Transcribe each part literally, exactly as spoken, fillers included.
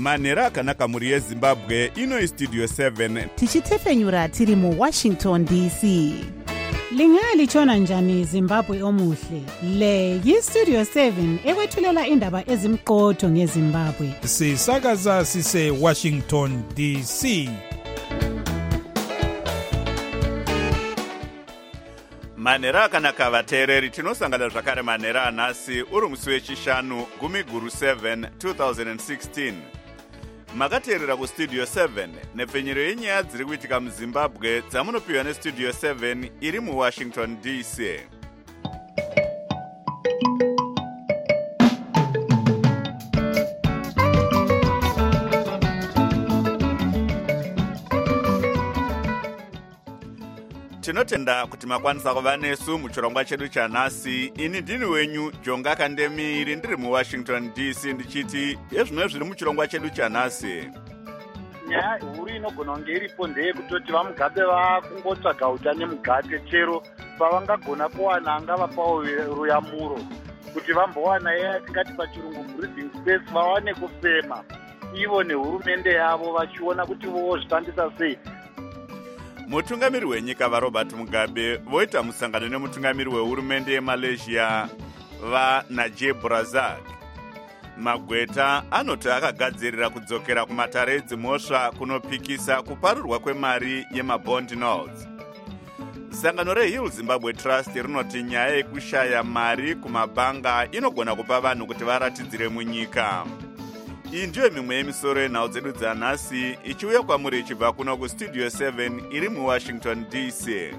manhero akanaka muri yezimbabwe. Ino istudio seven tichitefenyura tiri mu Washington D C. Lingalitshona njani Zimbabwe omuhle? Le yistudio seven ekwethulela indaba ezimqotho ngeZimbabwe. Sisakaza sise Washington D C. manhero akanaka vateereri, tinosangana zvakare manhero anhasi uri musi wechishanu gumi guru seven twenty sixteen. Makateerera kustudio seven nepfenyero yenyaya dziri kuitika muZimbabwe dzamunopiwa nestudio seven iri muWashington D C. Tinotenda kuti makwanisa kuva nesu muchirongwa chedu chanhasi. Ini ndini wenyu Jonga Kandemiri ndiri muWashington D C ndichiti yezvino zviri muchirongwa chedu chanhasi. Nyaya huru inogona kunge iripo ndeyekutoti vaMugabe vakungotsvaga utano mugate chero pavangagona kuwana angava pawo ruyamuro kuti vambowana yatingati pachirungu breathing space vawane kufema ivo nehurumende yavo vachiona kuti vozvifambisa sei. Mutungamiri wenyika vaRobert Mugabe voita musangano nemutungamiri wehurumende yeMalaysia vaNajib Razak. Magweta anoti akagadzirira kudzokera kumatare edzimhosva kunopikisa kuparurwa kwemari yemabond notes. Sangano reHill Zimbabwe Trust rinoti nyaya yekushaya mari kumabhanga inogona kupa vanhu kuti varatidzire munyika. Iyi ndiyo mimwe yemisoro yenhau dzedu dzanhasi ichiuya kwamuri ichibva kuno kustudio seven iri muWashington D C.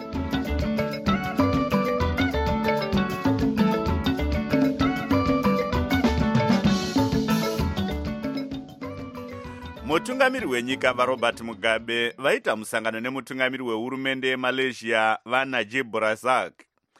Mutungamiri wenyika vaRobert Mugabe vaita musangano nemutungamiri wehurumende yeMalaysia vaNajib Razak.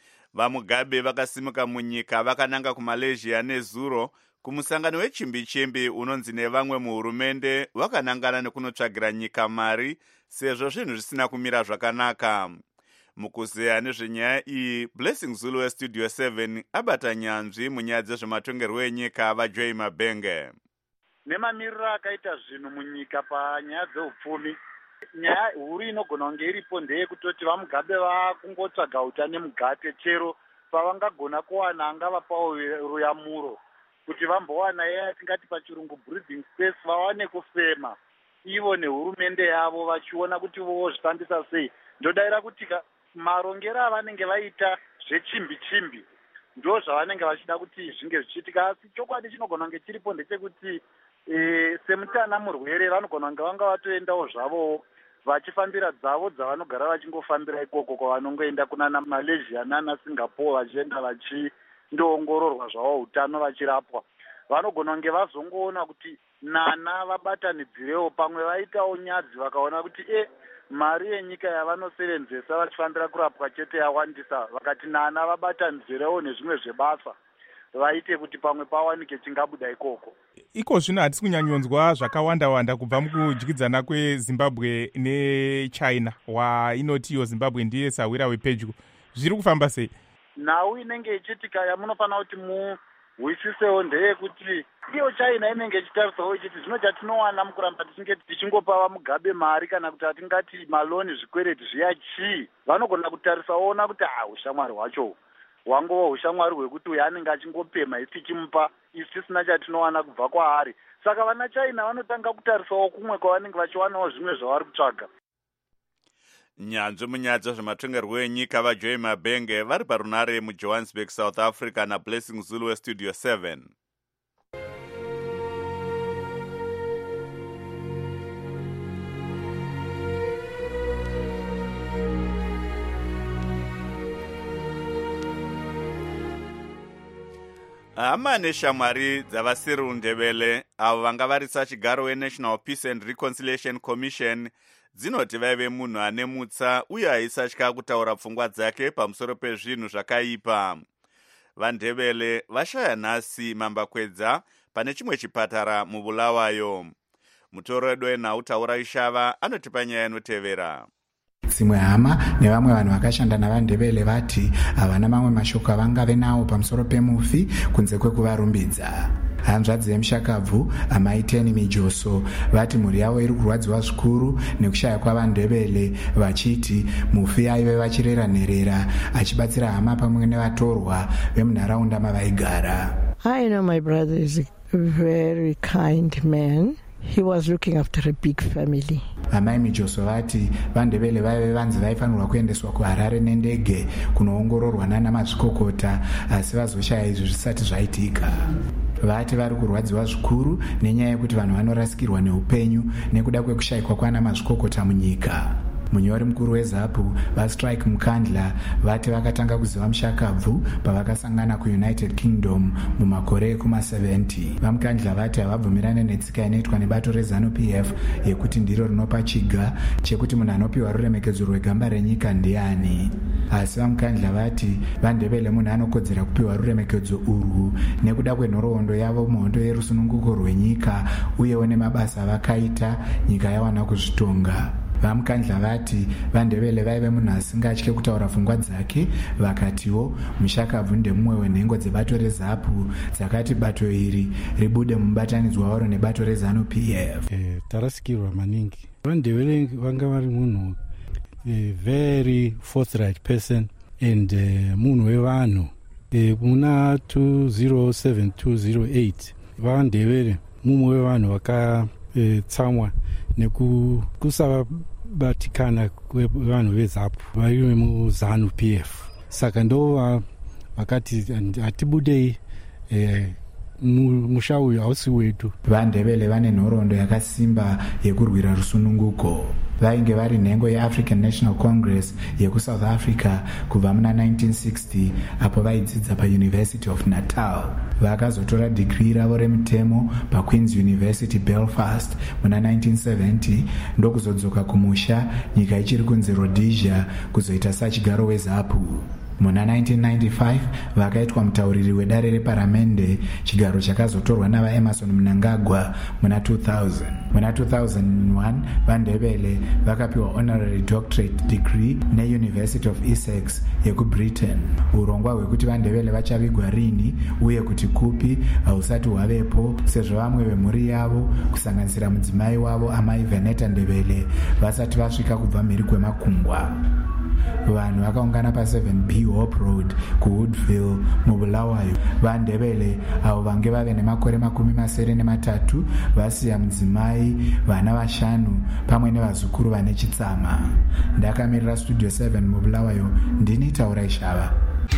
VaMugabe vakasimuka munyika vakananga kuMalaysia nezuro kumusangano wechimbi-chimbi unonzi nevamwe muhurumende vakanangana nekunotsvagira nyika mari sezvo zvinhu zvisina kumira zvakanaka. Mukuzeya nezvenyaya iyi, Blessing Zulu westudio seven abata nyanzvi munyaya dzezvematongerwo enyika vaJoy Mabenge. Nemamiriro akaita zvinhu munyika panyaya dzeupfumi, nyaya huru inogona kunge iripo ndeyekutoti vaMugabe vakungotsvaga utano mugate chero pavangagona kuwana angava pawo ruyamuro kuti vambowana yatingati pachirungu breathing space vawane kufema ivo nehurumende yavo vachiona kuti vozvifambisa sei. Ndodayira kuti marongero avanenge vaita zvechimbi-chimbi ndo zvavanenge vachida kuti zvinge zvichiitika, asi chokwadi chinogona kunge chiripo ndechekuti e, semutana murwere vanogona kunge vanga vatoendawo zvavowo vachifambira dzavo dzavanogara vachingofambira ikoko kwavanongoenda kunana Malaysia nana Singapore vachienda vachindoongororwa zvavo utano vachirapwa. Vanogona kunge vazongoona kuti nana vabatanidzirewo pamwe vaitawo nyadzi vakaona kuti e mari yenyika yavanosevenzesa vachifambira kurapwa chete yawandisa, vakati nana vabatanidzirewo nezvimwe zvebasa vaite kuti pamwe pawanike chingabuda ikoko. Iko zvino hatisi kunyanyonzwa zvakawanda-wanda kubva mukudyidzana kweZimbabwe neChina wainotiyo Zimbabwe ndiye sawira wepedyo. Zviri kufamba sei? Nhau inenge ichiitika yamunofanira kuti muhwisisewo ndeyekuti iyo China inenge ichitarisawo ichiti zvino chatinowana mukuramba tichinge tichingopa vaMugabe mari kana kuti atingati maloni zvikwereti zviya chii, vanogona kutarisawo ona kuti ah ushamwari hwacho hwangova ushamwari hwekuti uyu anenge achingopema isi tichimupa isi tisina chatinowana kubva kwaari. Saka vana China vanotanga kutarisawo kumwe kwavanenge vachiwanawo zvimwe zvavari kutsvaga. Nyanzvi munyaya dzezvematongerwo enyika vaJoy Mabenge vari parunare muJohannesburg, South Africa naBlessing Zulu westudio seven. Hama neshamwari dzavaCyril Ndebele avo vanga varisa chigaro weNational Peace and Reconciliation Commission dzinoti vaive munhu ane mutsa uye aisatya kutaura pfungwa dzake pamusoro pezvinhu zvakaipa. VaNdebele vashaya nhasi mambakwedza pane chimwe chipatara muBulawayo. Mutoro wenhau Taura Ishava anotipa nyaya inotevera. Dzimwe hama nevamwe vanhu vakashanda navaNdebele vati havana mamwe mashoko avangave nawo pamusoro pemufi kunze kwekuvarumbidza. hanzvadzi yemushakabvu amai Teni Mijoso vati mhuri yavo iri kurwadziwa zvikuru nekushaya kwavandebele, vachiti mufi aive vachirera nherera achibatsira hama pamwe nevatorwa vemunharaunda mavaigara. I know my brother is a very kind man. He was looking after a big family. Amai Mijoso vati vandebele vaive vanzi vaifanirwa kuendeswa kuHarare nendege kunoongororwa nana mazvikokota, asi vazoshaya izvi zvisati zvaitika. Vati vari kurwadziwa zvikuru nenyaya yekuti vanhu vanorasikirwa neupenyu nekuda kwekushayikwa kwana mazvikokota munyika. Munyori mukuru weZAPU vaStrike Mukandla vati vakatanga kuziva mushakabvu pavakasangana kuUnited Kingdom mumakore ekuma-seventy. VaMukandla vati havabvumirane netsika inoitwa nebato reZANU-P F yekuti ndiro rinopa chiga chekuti munhu anopiwa ruremekedzo rwegamba renyika ndiani. Asi vaMukandla vati vandebele munhu anokodzera kupiwa ruremekedzo urwu nekuda kwenhoroondo yavo muhondo yerusununguko rwenyika uyewo nemabasa avakaita nyika yawana kuzvitonga. VaMukandla vati vandebele vaive munhu asingatye kutaura pfungwa dzake, vakatiwo mushakabvu ndemumwe wenhengo dzebato reZAPU dzakati bato iri ribude mubatanidzwa waro nebato reZANU-P F. Eh, tarasikirwa maningi. Vandebele vanga vari munhu a very forthright person and uh, munhu wevanhu. Eh, muna two thousand seven to two thousand eight vandebele mumwe wevanhu vakatsamwa nekusabatikana kwevanhu veZAPU vari muZANU-P F. Saka ndo vakati hatibudei eh, musha uyu hausi wedu. Vandebele vane nhoroondo yakasimba yekurwira rusununguko. Vainge vari nhengo yeAfrican National Congress yekuSouth Africa kubva muna nineteen sixty apo vaidzidza paUniversity of Natal. Vakazotora digrii ravo remutemo paQueen's University Belfast muna nineteen seventy ndokuzodzoka kumusha nyika ichiri kunzi Rhodesia kuzoita sachigaro weZAPU. Muna nineteen ninety-five vakaitwa mutauriri wedare reparamende, chigaro chakazotorwa navaEmerson Mnangagwa muna two thousand. Muna two thousand one vandebele vakapiwa honorary doctorate degree neUniversity of Essex yekuBritain. Urongwa hwekuti vandebele vachavigwa rini uye kuti kupi hausati hwavepo, sezvo vamwe vemhuri yavo kusanganisira mudzimai wavo amai Veneta Ndebele vasati vasvika kubva mhiri kwemakungwa. Vanhu vakaungana pa seven B Hope Road kuWoodville muBulawayo. Vandebele avo vange vave nemakore makumi masere nematatu vasiya mudzimai, vana vashanu pamwe nevazukuru vane chitsama. Ndakamirira Studio seven muBulawayo, ndini Taurai Shava.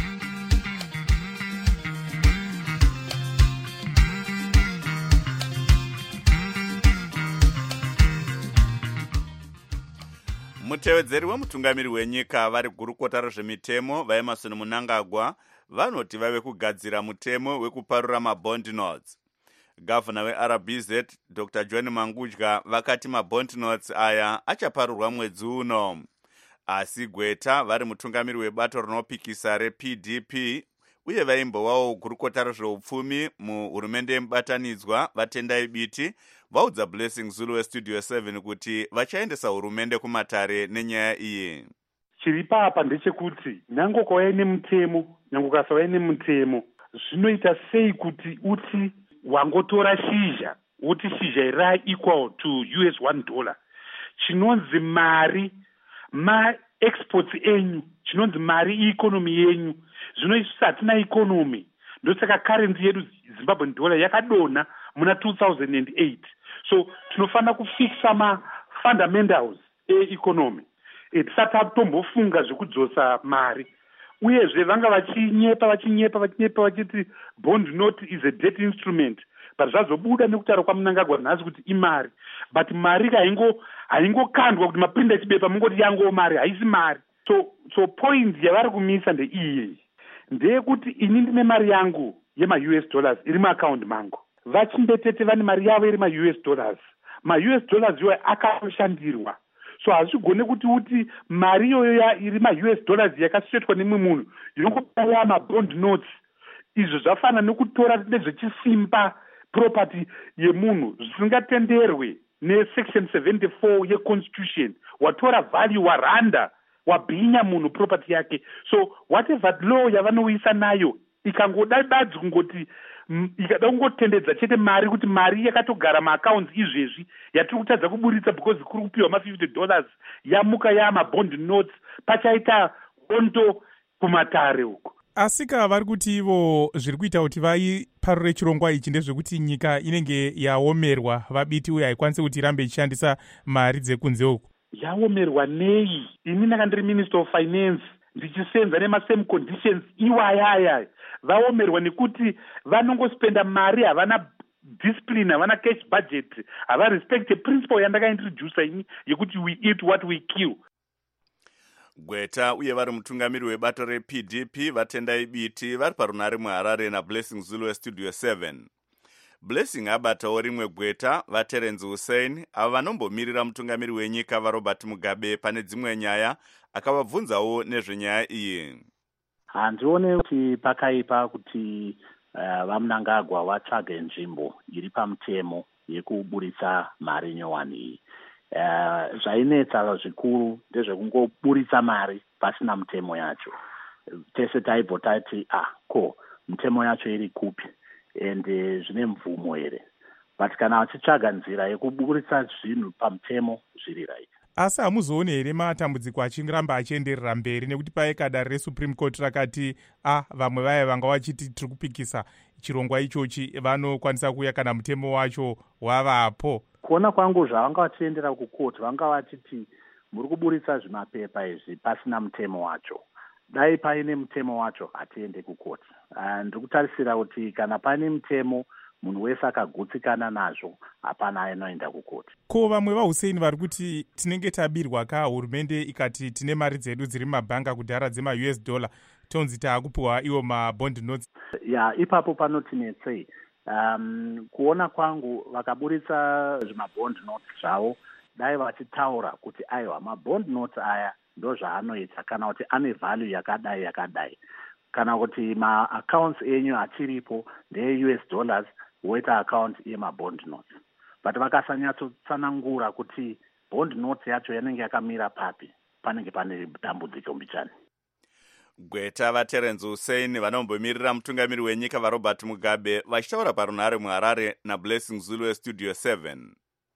Mutevedzeri wemutungamiri wenyika vari gurukota rezvemitemo vaEmerson Mnangagwa vanoti vave kugadzira mutemo wekuparura mabond notes. Gavana weR B Z Doctor John Mangudya vakati mabond notes aya achaparurwa mwedzi uno. Asi Gweta vari mutungamiri webato rinopikisa reP D P uye vaimbowawo gurukota rezveupfumi muhurumende yemubatanidzwa vatendai biti vaudza Blessing Zulu weStudio seven kuti vachaendesa hurumende kumatare nenyaya iyi. Chiri papa ndechekuti nyango kwauya nemutemo, nyango kasauya nemutemo, zvinoita sei kuti uti wangotora shizha uti shizha iri equal to U S one dollar, chinonzi mari ma exports enyu, chinonzi mari economy yenyu, zvinoisa hatina economy. Ndosaka currency yedu Zimbabwean dollar yakadona muna two thousand eight. So tinofana kufixa ma fundamentals e-economy. Tisati tombofunga zvekudzosa mari. Uyezve vanga vachinyepa vachinyepa vachinyepa vachiti bond note is a debt instrument. But zvazobuda nekutaura kwaMnangagwa nhasi kuti imari. But mari haingo haingokandwa kuti maprinda chibepa mungoti yango mari, haisi mari. So so point yavari kumisa ndeiyi. Ndeyekuti ini ndine mari yangu yema-U S dollars iri muaccount mangu. Vachimbetete vane mari yavo iri ma-U S dollars. Ma-U S dollars iwayo akashandirwa. So hazvigone kuti uti mari iyoyo iri ma-U S dollars yakasvetwa nemwe munhu inongopaya ma-bond notes. Izvo zvafana nekutora nezvechisimba property yemunhu zvisingatenderwe nesection seventy-four yeconstitution. Watora value waranda wabhinya munhu property yake. So whatever law yavanoisa nayo ikangodadadzi kungoti ikada kungotendedza chete mari kuti mari yakatogara maaccounts izvezvi yatiri kutadza kuburitsa because kuri kupiwa ma-fifty dollars yamuka yaamabond notes pachaita hondo kumatare uko. asika vari kuti ivo zviri kuita kuti vaiparure chirongwa ichi ndezvekuti nyika inenge yaomerwa vabiti uye haikwanisi kuti irambe ichishandisa mari dzekunze uku. yaomerwa nei? ini ndanga ndiri minister of finance ndichisenza nemasame conditions iwayaya. vaomerwa nekuti vanongospenda mari, havana discipline, havana cash budget, hava respect principle yandakaintrodusa ini yekuti we eat what we kill. Gweta uye vari mutungamiri webato re-P D P vatendai biti vari parunare muHarare naBlessing Zulu westudio seven. Blessing abatawo rimwe gweta vaTerence Hussein avo vanombomirira mutungamiri wenyika vaRobert Mugabe pane dzimwe nyaya, akavabvunzawo nezvenyaya iyi. handione kuti pakaipa kuti uh, vaMnangagwa vatsvage nzvimbo iri pamutemo yekuburitsa mari nyowani iyi. Uh, zvainetsa zvikuru ndezvekungoburitsa mari pasina mutemo yacho. Tese taibva tati ah ko mutemo yacho iri kupi ende zvine mvumo here, but kana vachitsvaga nzira yekuburitsa zvinhu pamutemo zviri right. asi hamuzoone here matambudziko achiramba achienderera mberi nekuti paika dare reSupreme Court rakati ah vamwe vaya vanga vachiti tiri kupikisa chirongwa ichochi vanokwanisa kuuya kana mutemo wacho wavapo. kuona kwangu zvavanga vachiendera kukoti vanga vachiti muri kuburitsa zvimapepa izvi pasina mutemo wacho. Dai paine mutemo wacho hatiende kukoti. Uh, ndikutarisira kuti kana paine mutemo munhu wese akagutsikana nazvo hapana anoenda kukoti. Ko vamwe vaHussein vari kuti tinenge tabirwa ka hurumende ikati tine mari dzedu dziri mumabhanga kudhara dzema-U S dollar tonzi taakupiwa iwo mabond notes. ya ipapo panotinetsei. Um, kuona kwangu vakaburitsa zvimabond notes zvavo dai vachitaura kuti aiwa mabond notes aya ndo zvaanoita kana kuti ane value yakadai yakadai, kana kuti maaccounts enyu achiripo ndee-U S dollars woita account yemabond notes. But vakasanyatsotsanangura kuti bond notes yacho yanenge yakamira papi, panenge pane dambudziko mbichani. Gweta vaTerence Hussein vanombomirira mutungamiri wenyika vaRobert Mugabe vachitaura parunare muHarare naBlessing Zulu westudio seven.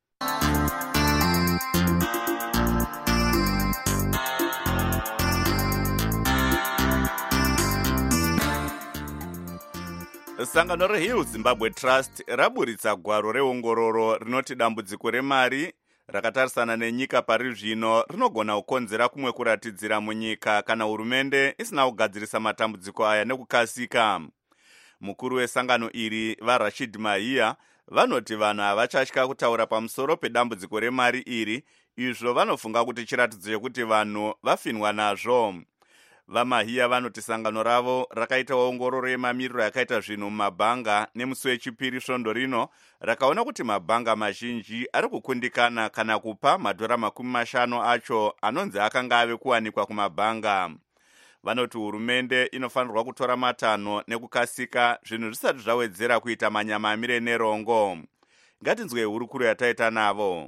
Sangano reHill Zimbabwe Trust raburitsa gwaro reongororo rinoti dambudziko remari rakatarisana nenyika pari zvino rinogona kukonzera kumwe kuratidzira munyika kana hurumende isina kugadzirisa matambudziko aya nekukasika. Mukuru wesangano iri vaRashid Mahia vanoti vanhu havachatya kutaura pamusoro pedambudziko remari iri, izvo vanofunga kuti chiratidzo chekuti vanhu vafinwa nazvo. VaMahia vanoti sangano ravo rakaita ongororo yemamiriro yakaita zvinhu mumabhanga nemusi wechipiri svondo rino rakaona kuti mabhanga mazhinji ari kukundikana kana kupa madhora makumi mashanu acho anonzi akanga ave kuwanikwa kumabhanga. Vanoti hurumende inofanirwa kutora matanho nekukasika zvinhu zvisati zvawedzera kuita manyamamire nerongo. Ngatinzwe hurukuru yataita navo.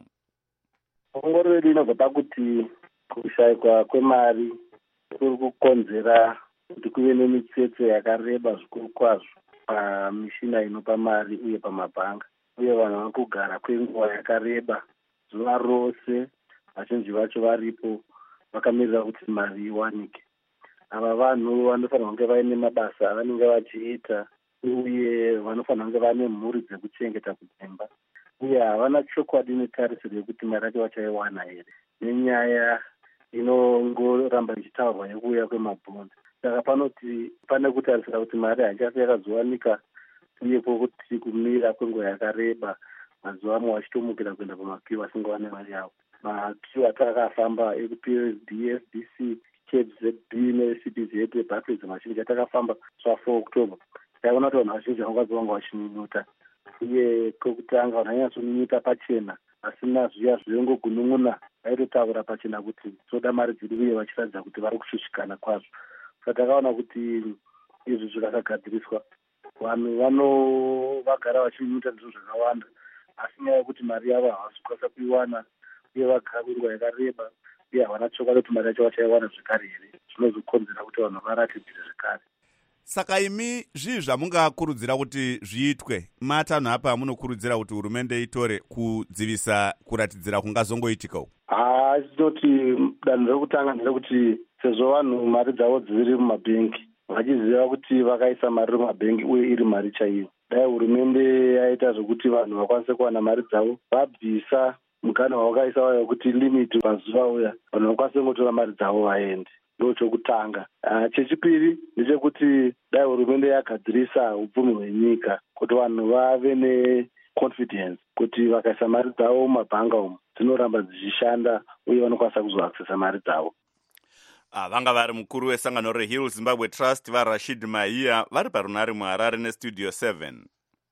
Ongororo inobva pakuti kushayikwa kwemari kuri kukonzera kuti kuve nemitsetse yakareba zvikuru kwazvo pamishina inopa mari uye pamabhanga, uye vanhu vari kugara kwenguva yakareba zuva rose, vazhinji vacho varipo vakamirira kuti mari iwanike. Ava vanhu vanofanira kunge vaine mabasa avanenge vachiita uye vanofanira kunge vaine mhuri dzekuchengeta kudzimba, uye havana chokwadi netarisiro yekuti mari yacho vachaiwana here nenyaya inongoramba ichitaurwa yekuuya kwemabhondi. Saka panoti pane kutarisira kuti mari haichasi yakazowanika uye kwokuti kumira kwenguva yakareba mazuva amwe vachitomukira kuenda pamakiu vasingawane mari yavo. Makiu atakafamba ekuP S D, F D C, C Z B ne-C B Z Barclays mazhinji atakafamba zva four October taiona kuti vanhu vazhinji vangazovanga vachinyunyuta, uye kwekutanga vanhu vanyatsonyunyuta pachena asina zviya zvinongogunun'una vaitotaura pachena kuti toda mari dzedu uye vachiratidza kuti vari kushushikana kwazvo. Saka takaona kuti izvi zvikasagadziriswa vanhu vano vagara vachinyunyuta ndizvo zvakawanda, asi nyaya yekuti mari yavo havasi kukwanisa kuiwana uye vagara kwenguva yakareba uye havana chokwadi kuti mari yacho vachaiwana zvekare here, zvinozokonzera kuti vanhu varatidzire zvekare. Saka imi zvii zvamungakurudzira kuti zviitwe matanho apa amunokurudzira kuti hurumende itore kudzivisa kuratidzira kungazongoitika uku? haa tinoti danho rekutanga nderekuti sezvo vanhu mari dzavo dziri mumabhengi vachiziva kuti vakaisa mari mumabhengi uye iri mari chaiyo, dai hurumende yaita zvokuti vanhu vakwanise kuwana mari dzavo, vabvisa muganho wavakaisa wayo wekuti limiti pazuva uya vanhu vakwanise kungotora mari dzavo vaende. Ndo chokutanga. Uh, chechipiri ndechekuti dai hurumende yagadzirisa upfumi hwenyika kuti vanhu vave neconfidence kuti vakaisa mari dzavo mumabhanga umu dzinoramba dzichishanda uye vanokwanisa kuzoaksesa mari dzavo. Ah, vanga vari mukuru wesangano reHill Zimbabwe Trust vaRashid Mahia vari parunare muHarare nestudio seven.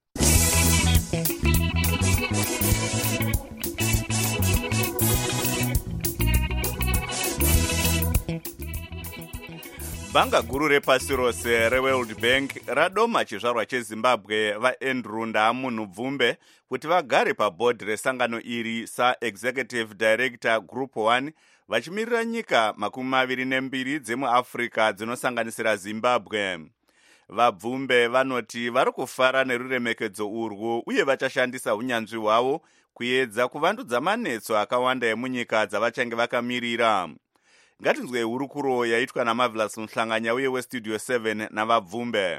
Bhanga guru repasi rose reWorld Bank radoma chizvarwa cheZimbabwe vaAndrew Ndamunhu-Bvumbe kuti vagare pabhodhi resangano iri saExecutive Director Group one vachimirira nyika makumi maviri nembiri dzemuAfrica dzinosanganisira Zimbabwe. VaBvumbe vanoti vari kufara neruremekedzo urwu uye vachashandisa unyanzvi hwavo kuedza kuvandudza manetso akawanda emunyika dzavachange vakamirira. Ngatinzwe hurukuro yaitwa naMarvelous Muhlanganya uye westudio seven navaBvumbe.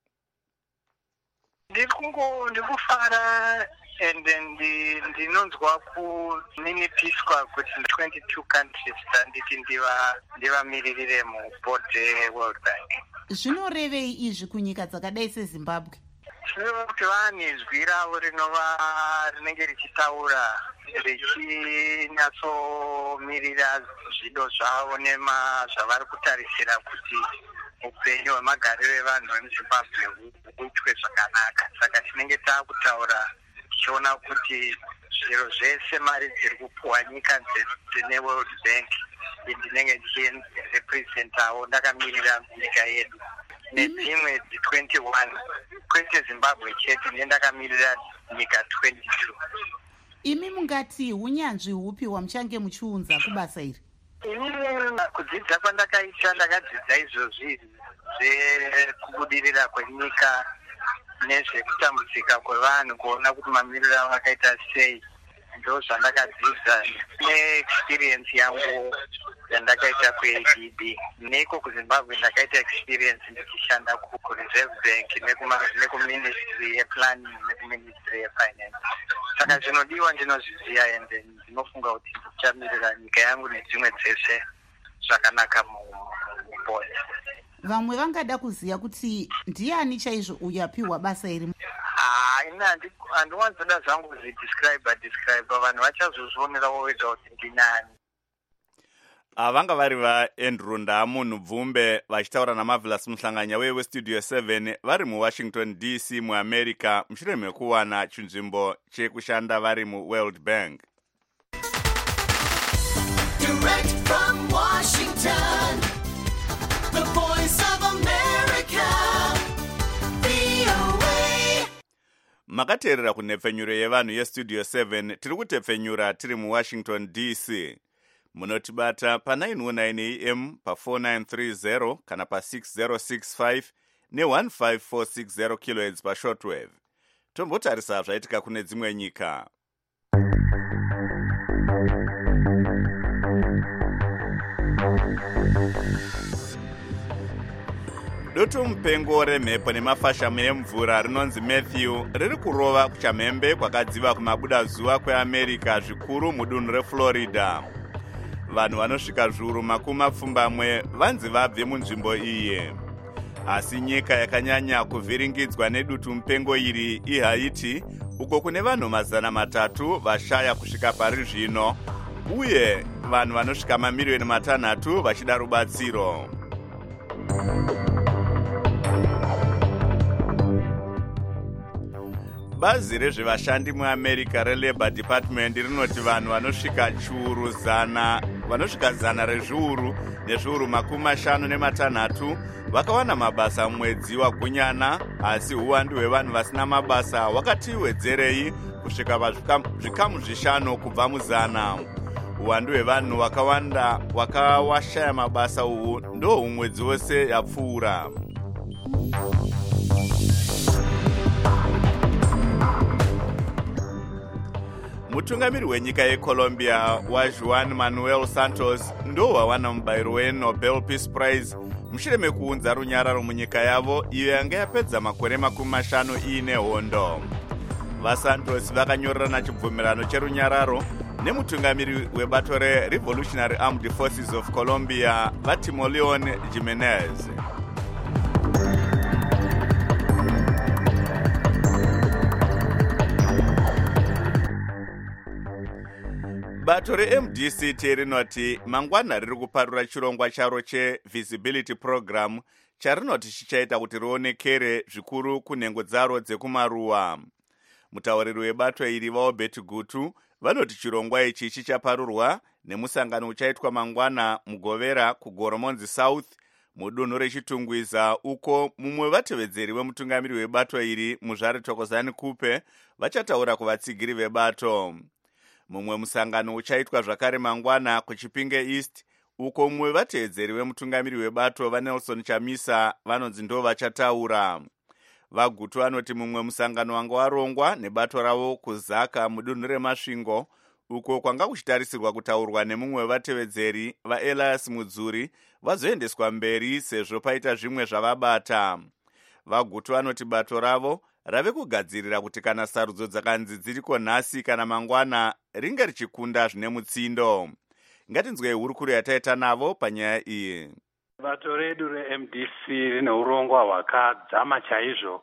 Ndikungo ndikufara and ndinonzwa kuninipiswa kuti twenty-two countries nditi ndiva ndivamiririre muboard World Bank. Zvinorevei izvi kunyika dzakadai seZimbabwe? Zvinoreva kuti vane zwi ravo rinova rinenge richitaura richinatsomirira zvido zvavo nema zvavari kutarisira kuti upenyu hwemagariro evanhu vemuZimbabwe huitwe zvakanaka. Saka tinenge taakutaura tichiona kuti zviro zvese mari dziri kupuwa nyika dzine World Bank ndinenge ndichirepresentawo ndakamirira nyika yedu nedzimwe twenty-one kwete Zimbabwe chete ndendakamirira nyika twenty-two. Imi mungati hunyanzvi hupi hwamuchange muchiunza kubasa iri? Inini kudzidza kwandakaita ndakadzidza izvozvi zvekubudirira kwenyika nezvekutambudzika kwevanhu kuona kuti mamiriro avo akaita sei. Ndo zvandakadzidza neexperience yangu yandakaita kuA D B. Neko kuZimbabwe ndakaita experience ndichishanda kuReserve Bank nekuministry yeplanning nekuministry yefinance. Saka zvinodiwa ndinozviziva ende ndinofunga kuti ndichamirira nyika yangu nedzimwe dzese zvakanaka mubodi. Vamwe vangada kuziva kuti ndiani chaizvo uyapiwa basa iri? Ah, ina handiwanzoda zvangu zvidescribe describe vanhu vachazozvionera vega kuti ndinani. Vanga vari vaAndrew Ndamunhu-Bvumbe vachitaura naMarvelous Muhlanganya uye westudio seven vari muWashington D C muAmerica mushure mekuwana chinzvimbo chekushanda vari muWorld Bank. Direct from Washington, the voice of America, V O A. Makateerera kunhepfenyuro yevanhu yestudio seven tiri kutepfenyura tiri muWashington D C. Munotibata pa nine oh nine A M pa four nine three zero kana pa six zero six five ne one five four six zero kilohertz pa shortwave. Tombotarisa zvaitika kune dzimwe nyika. Doto mupengo remhepo nemafashamo emvura rinonzi Matthew riri kurova kuchamhembe kwakadziva kumabuda zuva kweAmerica zvikuru mudunhu reFlorida. Vanhu vanosvika zviuru makumi mapfumbamwe vanzi vabve munzvimbo iyi. Asi nyika yakanyanya kuvhiringidzwa nedutu mupengo iri iHaiti, uko kune vanhu mazana matatu vashaya kusvika pari zvino, uye vanhu vanosvika mamiriyoni matanhatu vachida rubatsiro. Bazi rezvevashandi muAmerica reLabor Department rinoti vanhu vanosvika chiuru zana vanosvika zana rezviuru nezviuru makumi mashanu nematanhatu vakawana mabasa mumwedzi wagunyana, asi uwandu hwevanhu vasina mabasa hwakati wedzerei kusvika pazvikamu zvishanu kubva muzana. Uwandu hwevanhu wakawanda wakawashaya mabasa uhu ndo umwedzi wose yapfuura. mutungamiri wenyika yeColombia waJuan Manuel Santos ndo wawana mubayiro weNobel Peace Prize mushure mekuunza runyararo munyika yavo iyo yanga yapedza makore makumi mashanu iine hondo. VaSantos vakanyorerana chibvumirano cherunyararo nemutungamiri webato reRevolutionary Armed Forces of Colombia vaTimoleon Jimenez. Bato reM D C T rinoti mangwana riri kuparura chirongwa charo cheVisibility Program charinoti chichaita kuti rionekere zvikuru kunhengo dzaro dzekumaruwa. Mutauriri webato iri vaObert Gutu vanoti chirongwa ichi chichaparurwa nemusangano uchaitwa mangwana mugovera kuGoromonzi South mudunhu rechitungwiza uko mumwe vatevedzeri wemutungamiri webato iri Muzvare Thokozani Kupe vachataura kuvatsigiri vebato. Mumwe musangano uchaitwa zvakare mangwana kuChipinge East uko mumwe vatevedzeri wemutungamiri webato vaNelson Chamisa vanonzi ndo vachataura. VaGutu vanoti mumwe musangano wanga warongwa nebato ravo kuZaka mudunhu reMasvingo uko kwanga kuchitarisirwa kutaurwa nemumwe wevatevedzeri vaElias Mudzuri vazoendeswa mberi sezvo paita zvimwe zvavabata. VaGutu vanoti bato ravo rave kugadzirira kuti kana sarudzo dzakanzi dziriko nhasi kana mangwana ringe richikunda zvine mutsindo. Ngatinzwei hurukuro yataita navo panyaya iyi. Bato redu reM D C rine urongwa hwakadzama chaizvo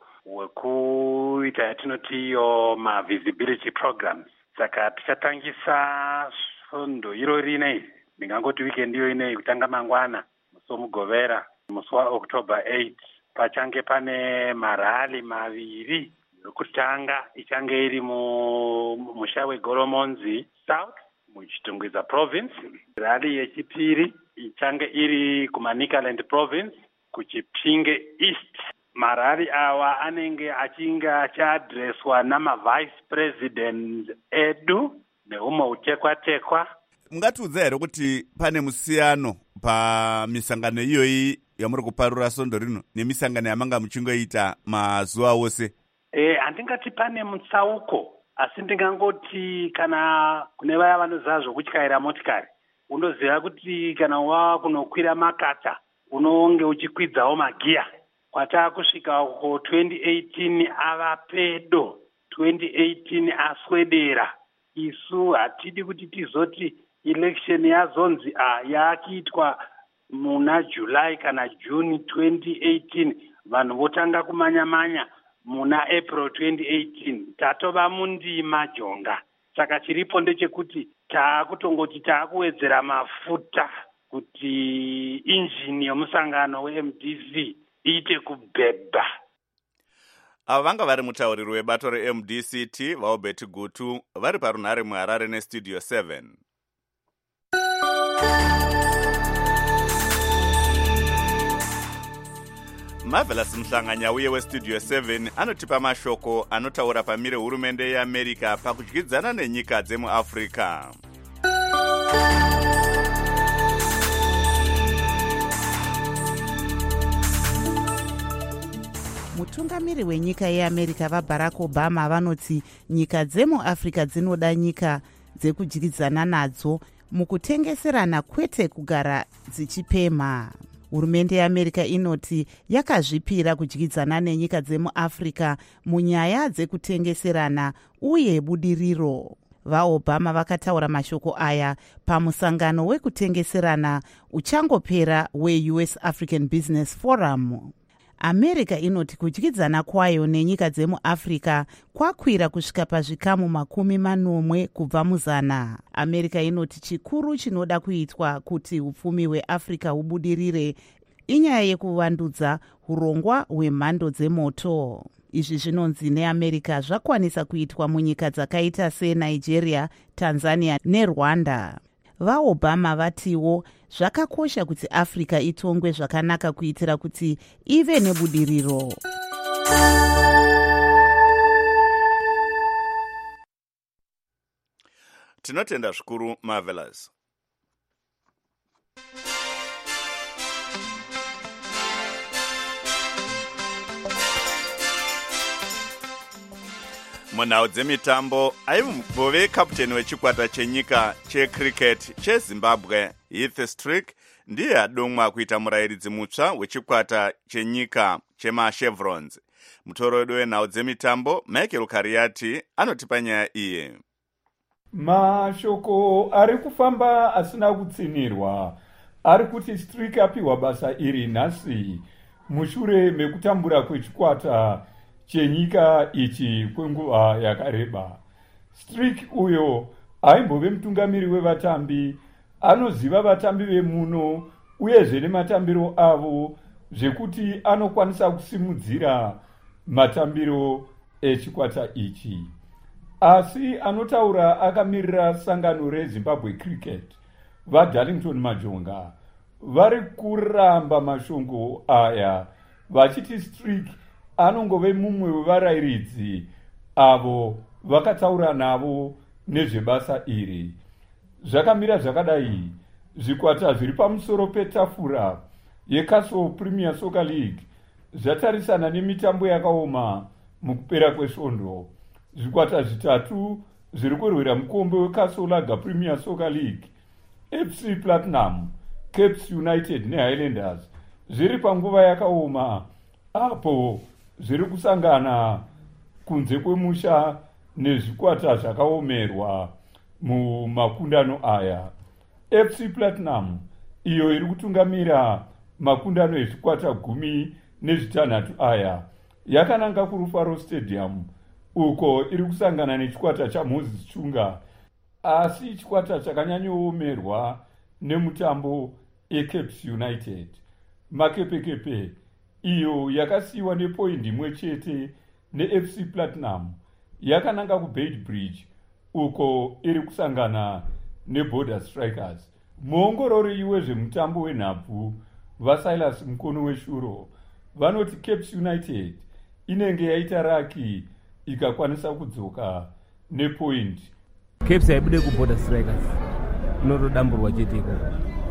hwekuita yatinoti iyo mavisibility programs. Saka tichatangisa svondo iro rinei, ndingangoti weekend iyo inei kutanga mangwana musi womugovera musi waOctober eighth. Pachange pane marali maviri. Yokutanga ichange iri mumusha weGoromonzi South muchitungwiza province. Rali yechipiri ichange iri kuManicaland province kuChipinge East. Marali awa anenge achinge achiadreswa namavice president edu neumwe utekwa tekwa. Mungatiudza here kuti pane musiyano pamisangano iyoyi yamuri kuparura sondo rino nemisangano yamanga muchingoita mazuva ose? Eh, handingati pane mutsauko, asi ndingangoti kana kune vaya vanoziva zvokutyaira motikari, unoziva kuti kana wava kunokwira makata unonge uchikwidzawo magiya. Kwatava kusvika ku twenty eighteen ava pedo, twenty eighteen aswedera. Isu hatidi kuti tizoti election yazonzi ah yakiitwa muna July kana June twenty eighteen, vanhu votanga kumanya manya muna April twenty eighteen. Tatova mundima jonga. Saka chiripo ndechekuti taakutongoti taakuwedzera mafuta kuti injini yomusangano weM D C iite kubhebha. Ava vanga vari mutauriri webato reM D C T vaObert Gutu vari parunhare muHarare neStudio seven. Marvelous Mhlanganya uye weStudio seven anotipa mashoko anotaura pamire hurumende yeAmerica pakudyidzana nenyika dzemuAfrica. Mutungamiri wenyika yeAmerica vaBarack Obama vanoti nyika dzemuAfrica dzinoda nyika dzekudyidzana nadzo mukutengeserana kwete kugara dzichipemha. Hurumende yeAmerica inoti yakazvipira kudyidzana nenyika dzemuAfrica munyaya dzekutengeserana uye budiriro. VaObama vakataura mashoko aya pamusangano wekutengeserana uchangopera weU S African Business Forum. America inoti kudyidzana kwayo nenyika dzemuAfrica kwakwira kusvika pazvikamu makumi manomwe kubva muzana. America inoti chikuru chinoda kuitwa kuti upfumi hweAfrica hubudirire inyaya yekuvandudza urongwa hwemhando dzemoto. Izvi zvinonzi neAmerica zvakwanisa kuitwa munyika dzakaita seNigeria, Tanzania neRwanda. VaObama vatiwo zvakakosha kuti Africa itongwe zvakanaka kuitira kuti ive nebudiriro. Tinotenda zvikuru Marvelous. munhau dzemitambo aimbove kaputeni wechikwata chenyika checricket chezimbabwe Heath Strick ndiye adomwa kuita murayiridzi mutsva wechikwata chenyika chemachevrons. Mutoro wedu wenhau dzemitambo Michael Kariati anotipa nyaya iye. Mashoko ari kufamba asina kutsinirwa ari kuti Strick apiwa basa iri nhasi mushure mekutambura kwechikwata chenyika ichi kwenguva yakareba. Strick uyo aimbove mutungamiri wevatambi, anoziva vatambi vemuno uyezve nematambiro avo zvekuti anokwanisa kusimudzira matambiro echikwata ichi. Asi anotaura akamirira sangano reZimbabwe Cricket vaDarlington Majonga vari kuramba mashongo aya vachiti Strick anongove mumwe wevarayiridzi avo vakataura navo nezvebasa iri. Zvakamira zvakadai, zvikwata zviri pamusoro petafura yeCastle Premier Soccer League zvatarisana nemitambo yakaoma mukupera kwesvondo. Zvikwata zvitatu zviri kurwira mukombe weCastle Lager Premier Soccer League, F C Platinum, Cape United neHighlanders zviri panguva yakaoma apo zviri kusangana kunze kwemusha nezvikwata zvakaomerwa mumakundano aya. F C Platinum iyo iri kutungamira makundano ezvikwata gumi nezvitanhatu aya yakananga kuRufaro Stadium uko iri kusangana nechikwata chaMoses Chunga, asi chikwata chakanyanyoomerwa nemutambo eCape United. Makepekepe iyo yakasiyiwa nepoindi imwe chete neF C Platinum yakananga kuBeitbridge uko iri kusangana neBorder Strikers. Muongorori wezvemutambo wenhabvu vaSilas Mukono weshuro vanoti Cape United inenge yaita raki ikakwanisa kudzoka nepoint. Cape yaibude kuBorder Strikers inotodamburwa chete ikoko.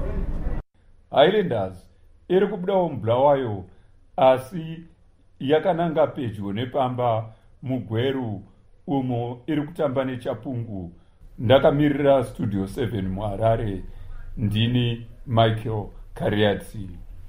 Highlanders iri kubudawo mubulawayo asi yakananga pedyo nepamba mugweru umo iri kutamba neChapungu. Ndakamirira Studio seven muHarare, ndini Michael Kariati.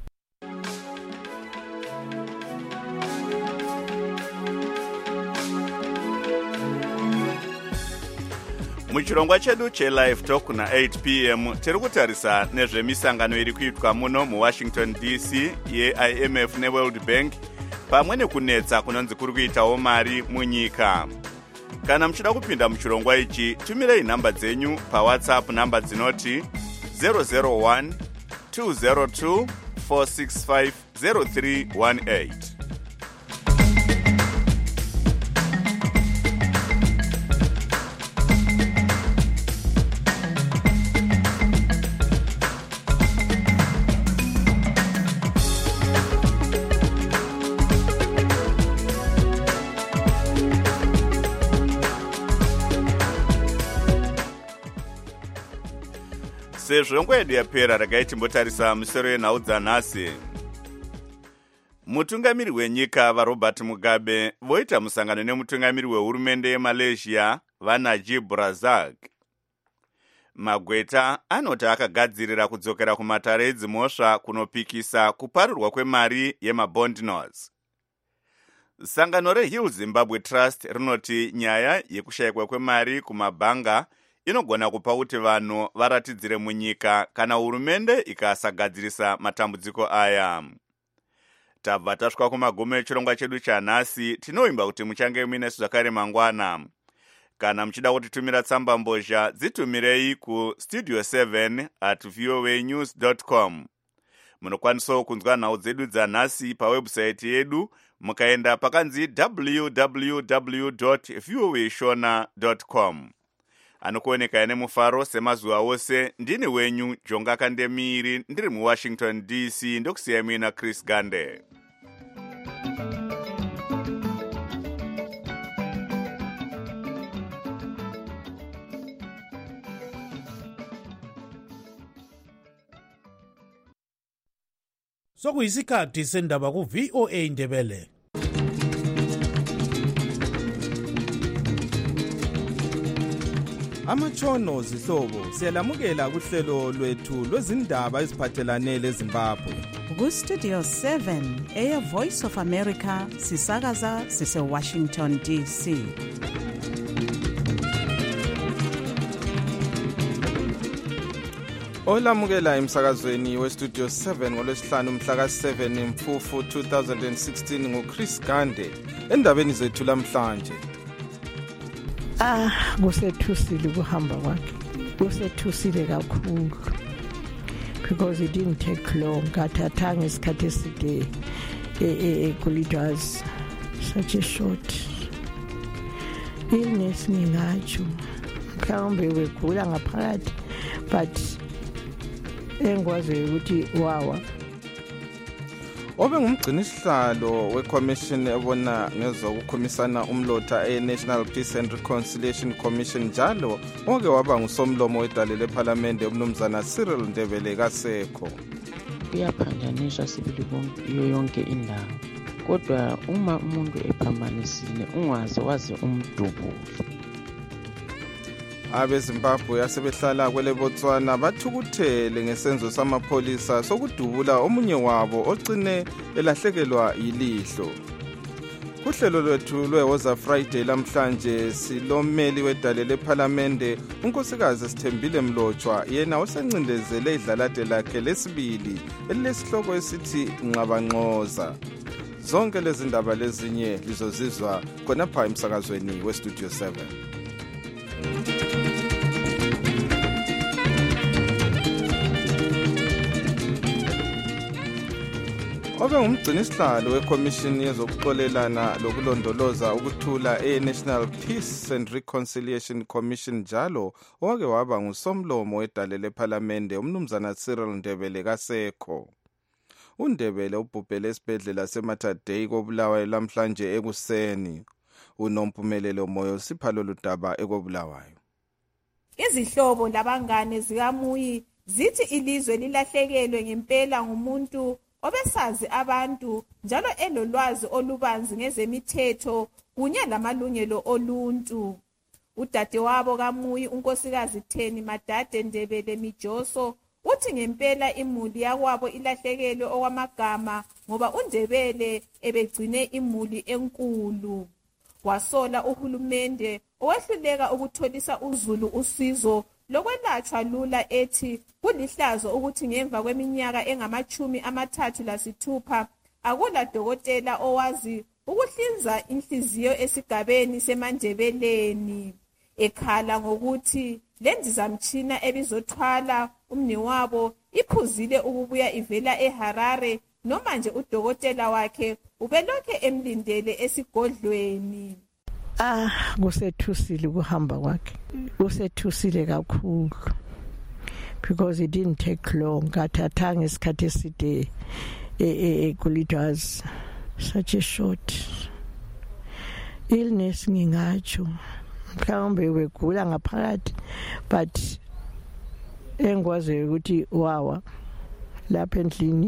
Muchirongwa chedu chelive talk na eight p m tiri kutarisa nezvemisangano iri kuitwa muno muWashington D C yeI M F neWorld Bank pamwe nekunetsa kunonzi kuri kuitawo mari munyika. Kana muchida kupinda muchirongwa ichi, tumirei nhamba dzenyu paWhatsApp, nhamba dzinoti zero zero one two zero two four six five zero three one eight. Sezvo nguva yedu yapera, regai timbotarisa musoro yenhau dzanhasi. Mutungamiri wenyika vaRobert Mugabe voita musangano nemutungamiri wehurumende yeMalaysia vaNajib Razak. Magweta anoti akagadzirira kudzokera kumatare edzimhosva kunopikisa kuparirwa kwemari yemabond notes. Sangano reHill Zimbabwe Trust rinoti nyaya yekushayikwa kwemari kumabhanga inogona kupa kuti vanhu varatidzire munyika kana hurumende ikasagadzirisa matambudziko aya. Tabva tasvika kumagumo echirongwa chedu chanhasi. Tinoimba kuti muchange muinesu zvakare mangwana. Kana muchida kutitumira tsamba mbozha, dzitumirei ku studio seven at voanews dot com. Munokwanisawo kunzwa nhau dzedu dzanhasi pawebsite yedu mukaenda pakanzi w w w dot voashona dot com. Anokuoneka ene mufaro semazuva ose, ndini wenyu Jonga Kandemiri, ndiri muWashington D C, ndokusiya mina Chris Gande. Sokuyisikhathi sendaba ku V O A Ndebele. amatshono zihlobo siyalamukela kuhlelo lwethu lwezindaba eziphathelane leZimbabwe. Ku-Studio seven eye Voice of America sisakaza sise-Washington D C. Olamukela emsakazweni we-Studio seven ngolwesihlanu mhla ka seven Mfumfu two thousand sixteen nguChris Gande endabeni zethu lamhlanje. Ah, kusethusile ukuhamba kwakhe. Kusethusile kakhulu. Because it didn't take long. Kathathanga isikhathi eside. It was such a short illness ngingatsho. Mhlawumbe wegula ngaphakathi but engwazi ukuthi wawa. Obe ngumgcinisihlalo we-commission ebona ngezokukhumisana umlotha e-National Peace and Reconciliation Commission njalo oke waba ngusomlomo wedale lephalamende umnumzana Cyril Ndebele kasekho. Kuyaphanjaniswa sibili kuyo yonke indawo. Kodwa uma umuntu ephambanisile ungaze waze umdubulo. AbeZimbabwe asebehlala kwele Botswana bathukuthele ngesenzo samapholisa sokudubula omunye wabo ogcine elahlekelwa yilihlo. Kuhlelo lwethu lweWoza Friday lamhlanje silomeli wedale lephalamende unkosikazi Sithembile Mlotshwa yena osencindezele idlalade lakhe lesibili elilesihloko esithi Nqabanqoza. Zonke lezi ndaba lezinye lizozizwa khona pha emsakazweni weStudio seven. Obe ngumgcinisihlalo we-Commission yezokuxolelana lokulondoloza ukuthula e-National Peace and Reconciliation Commission njalo owake waba ngusomlomo wedale lephalamende umnumzana Cyril Ndebele kasekho. uNdebele ubhubhele esibhedlela seMater Dei koBulawayo lamhlanje ekuseni. Unomphumelelo moyo siphalo ludaba ekoBulawayo. Izihlobo labangane zikaMuyi zithi ilizwe lilahlekelwe ngempela ngumuntu obesazi abantu njalo elolwazi olubanzi ngezemithetho kunye lamalungelo oluntu. Udadewabo kaMuyi unkosikazi Theni Madade Ndebele Mijoso uthi ngempela imuli yakwabo ilahlekelwe okwamagama ngoba uNdebele ebegcine imuli enkulu. Wasola uhulumende owehluleka ukutholisa uZulu usizo lokwelatshwa lula ethi kulihlazo ukuthi ngemva kweminyaka engamachumi amathathu lasithupha akula dokotela owazi ukuhlinza inhliziyo esigabeni seMandebeleni. Ekhala ngokuthi lendizamtshina ebizothwala umniwabo iphuzile ukubuya ivela eHarare noma nje udokotela wakhe ubelokhe emlindele esigodlweni. Ah, kusethusile ukuhamba kwakhe. Kusethusile kakhulu. Because it didn't take long. Kathathanga isikhathi eside. It was such a short illness ngingatsho. Mhlawumbe wegula ngaphakathi but engwazi ukuthi wawa lapha endlini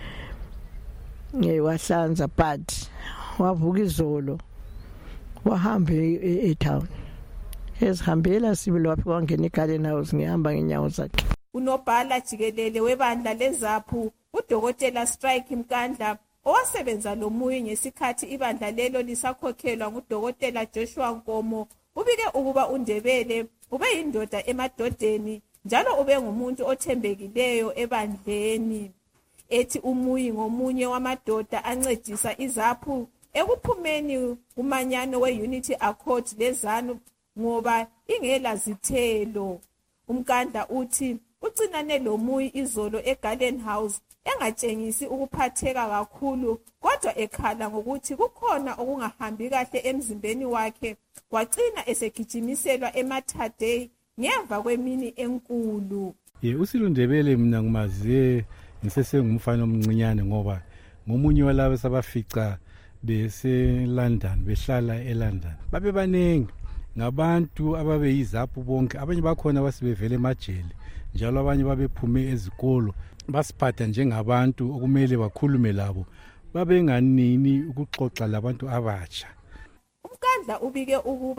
ngewahlanza but wavuka izolo wahambe e-town ezihambela sibili waphi kwangena egarden house ngihamba ngenyawo zakhe. Unobhala jikelele webandla leZaphu udokotela Strike Mkandla owasebenza loMuyi ngesikhathi ibandla lelo lisakhokhelwa ngudokotela Joshua Nkomo ubike ukuba uNdebele ube yindoda emadodeni njalo ube ngumuntu othembekileyo ebandleni. Ethi uMuyi ngomunye wamadoda ancedisa iZaphu ekuphumeni kumanyano we-Unity Accord leZANU ngoba ingela zithelo. Umkandla uthi ucinane loMuyi izolo eGarden House engatshengisi ukuphatheka kakhulu kodwa ekhala ngokuthi kukhona okungahambi kahle emzimbeni wakhe wagcina esegijimiselwa eMater Dei ngemva kwemini enkulu. Ye uSilo Ndebele mina ngumaziye ngisesengumfana omncinyane ngoba ngomunye walabo sabafica bese London behlala eLondon. Babe banengi ngabantu ababe yiZaphu bonke abanye bakhona basibevele emajele njalo abanye babephume ezikolo basiphatha njengabantu okumele bakhulume labo babenganini ukuxoxa labantu abatsha. Umkandla ubike ukuba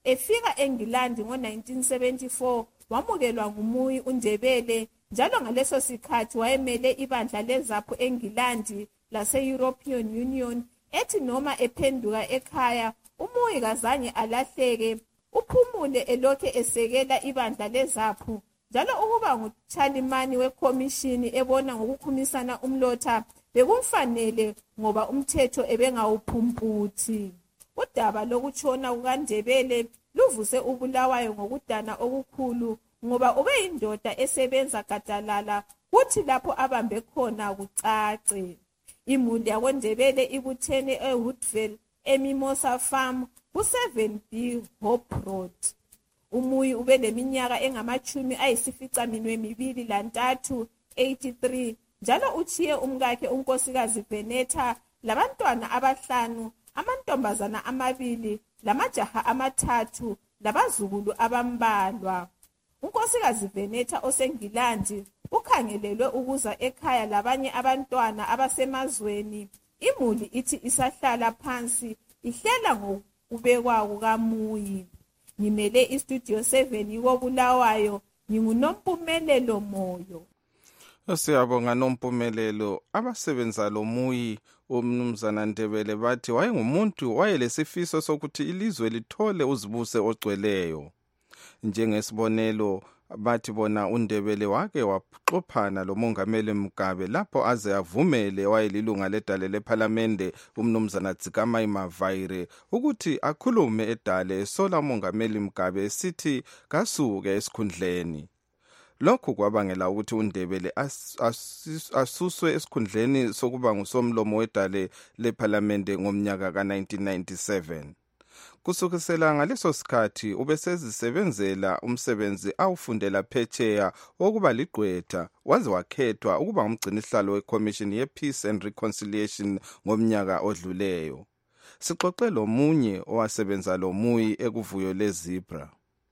Efika eNgilandi ngo nineteen seventy-four wamukelwa nguMuyi uNdebele, njalo ngaleso sikhathi wayemele ibandla leZAPHU eNgilandi lase-European Union. Ethi noma ephenduka ekhaya uMuyi kazange alahleke, uphumule elokhe esekela ibandla leZAPHU, njalo ukuba nguchalimani wekhomishini ebona ngokukhumisana umlotha bekumfanele ngoba umthetho ebengawuphumputhi. Udaba lokutshona kukaNdebele luvuse uBulawayo ngokudana okukhulu ngoba ubeyindoda esebenza gadalala kuthi lapho abambe khona kucace. Imuli yakoNdebele ibuthene eWoodville eMimosa Farm ku-seven B Hope Road. Umuyi ube leminyaka engamachumi ayisificaminwe mibili lantathu, eighty-three, njalo uchiye umkakhe unkosikazi Veneta labantwana abahlanu, amantombazana amabili lamajaha amathathu labazukulu abambalwa. Unkosikazi Veneta oseNgilandi ukhangelelwe ukuza ekhaya labanye abantwana abasemazweni. Imuli ithi isahlala phansi ihlela ngokubekwa kukaMuyi. Ngimele iStudio seven yikoBulawayo, nginguNompumelelo Moyo. Siyabonga Nompumelelo. Abasebenza lo Muyi uMnumzana Ndebele bathi wayengumuntu wayelesifiso sokuthi ilizwe lithole uzibuse ogcweleyo. Njengesibonelo bathi bona uNdebele wake waxophana lo Mongameli Mugabe lapho aze avumele wayelilunga ledale leParliament uMnumzana Dzikamai Mavaire ukuthi akhulume edale esola uMongameli Mugabe esithi kasuke esikhundleni. Lokhu kwabangela ukuthi uNdebele as, as, asuswe esikhundleni sokuba ngusomlomo wedale leParliament ngomnyaka ka nineteen ninety-seven. Kusukisela ngaleso sikhathi ubesezisebenzela umsebenzi awufundela phetsheya wokuba ligqwetha waze wakhethwa ukuba umgcinisihlalo weCommission yePeace and Reconciliation ngomnyaka odluleyo. Sixoxe lo munye owasebenza lo Muyi ekuvuyo leZebra.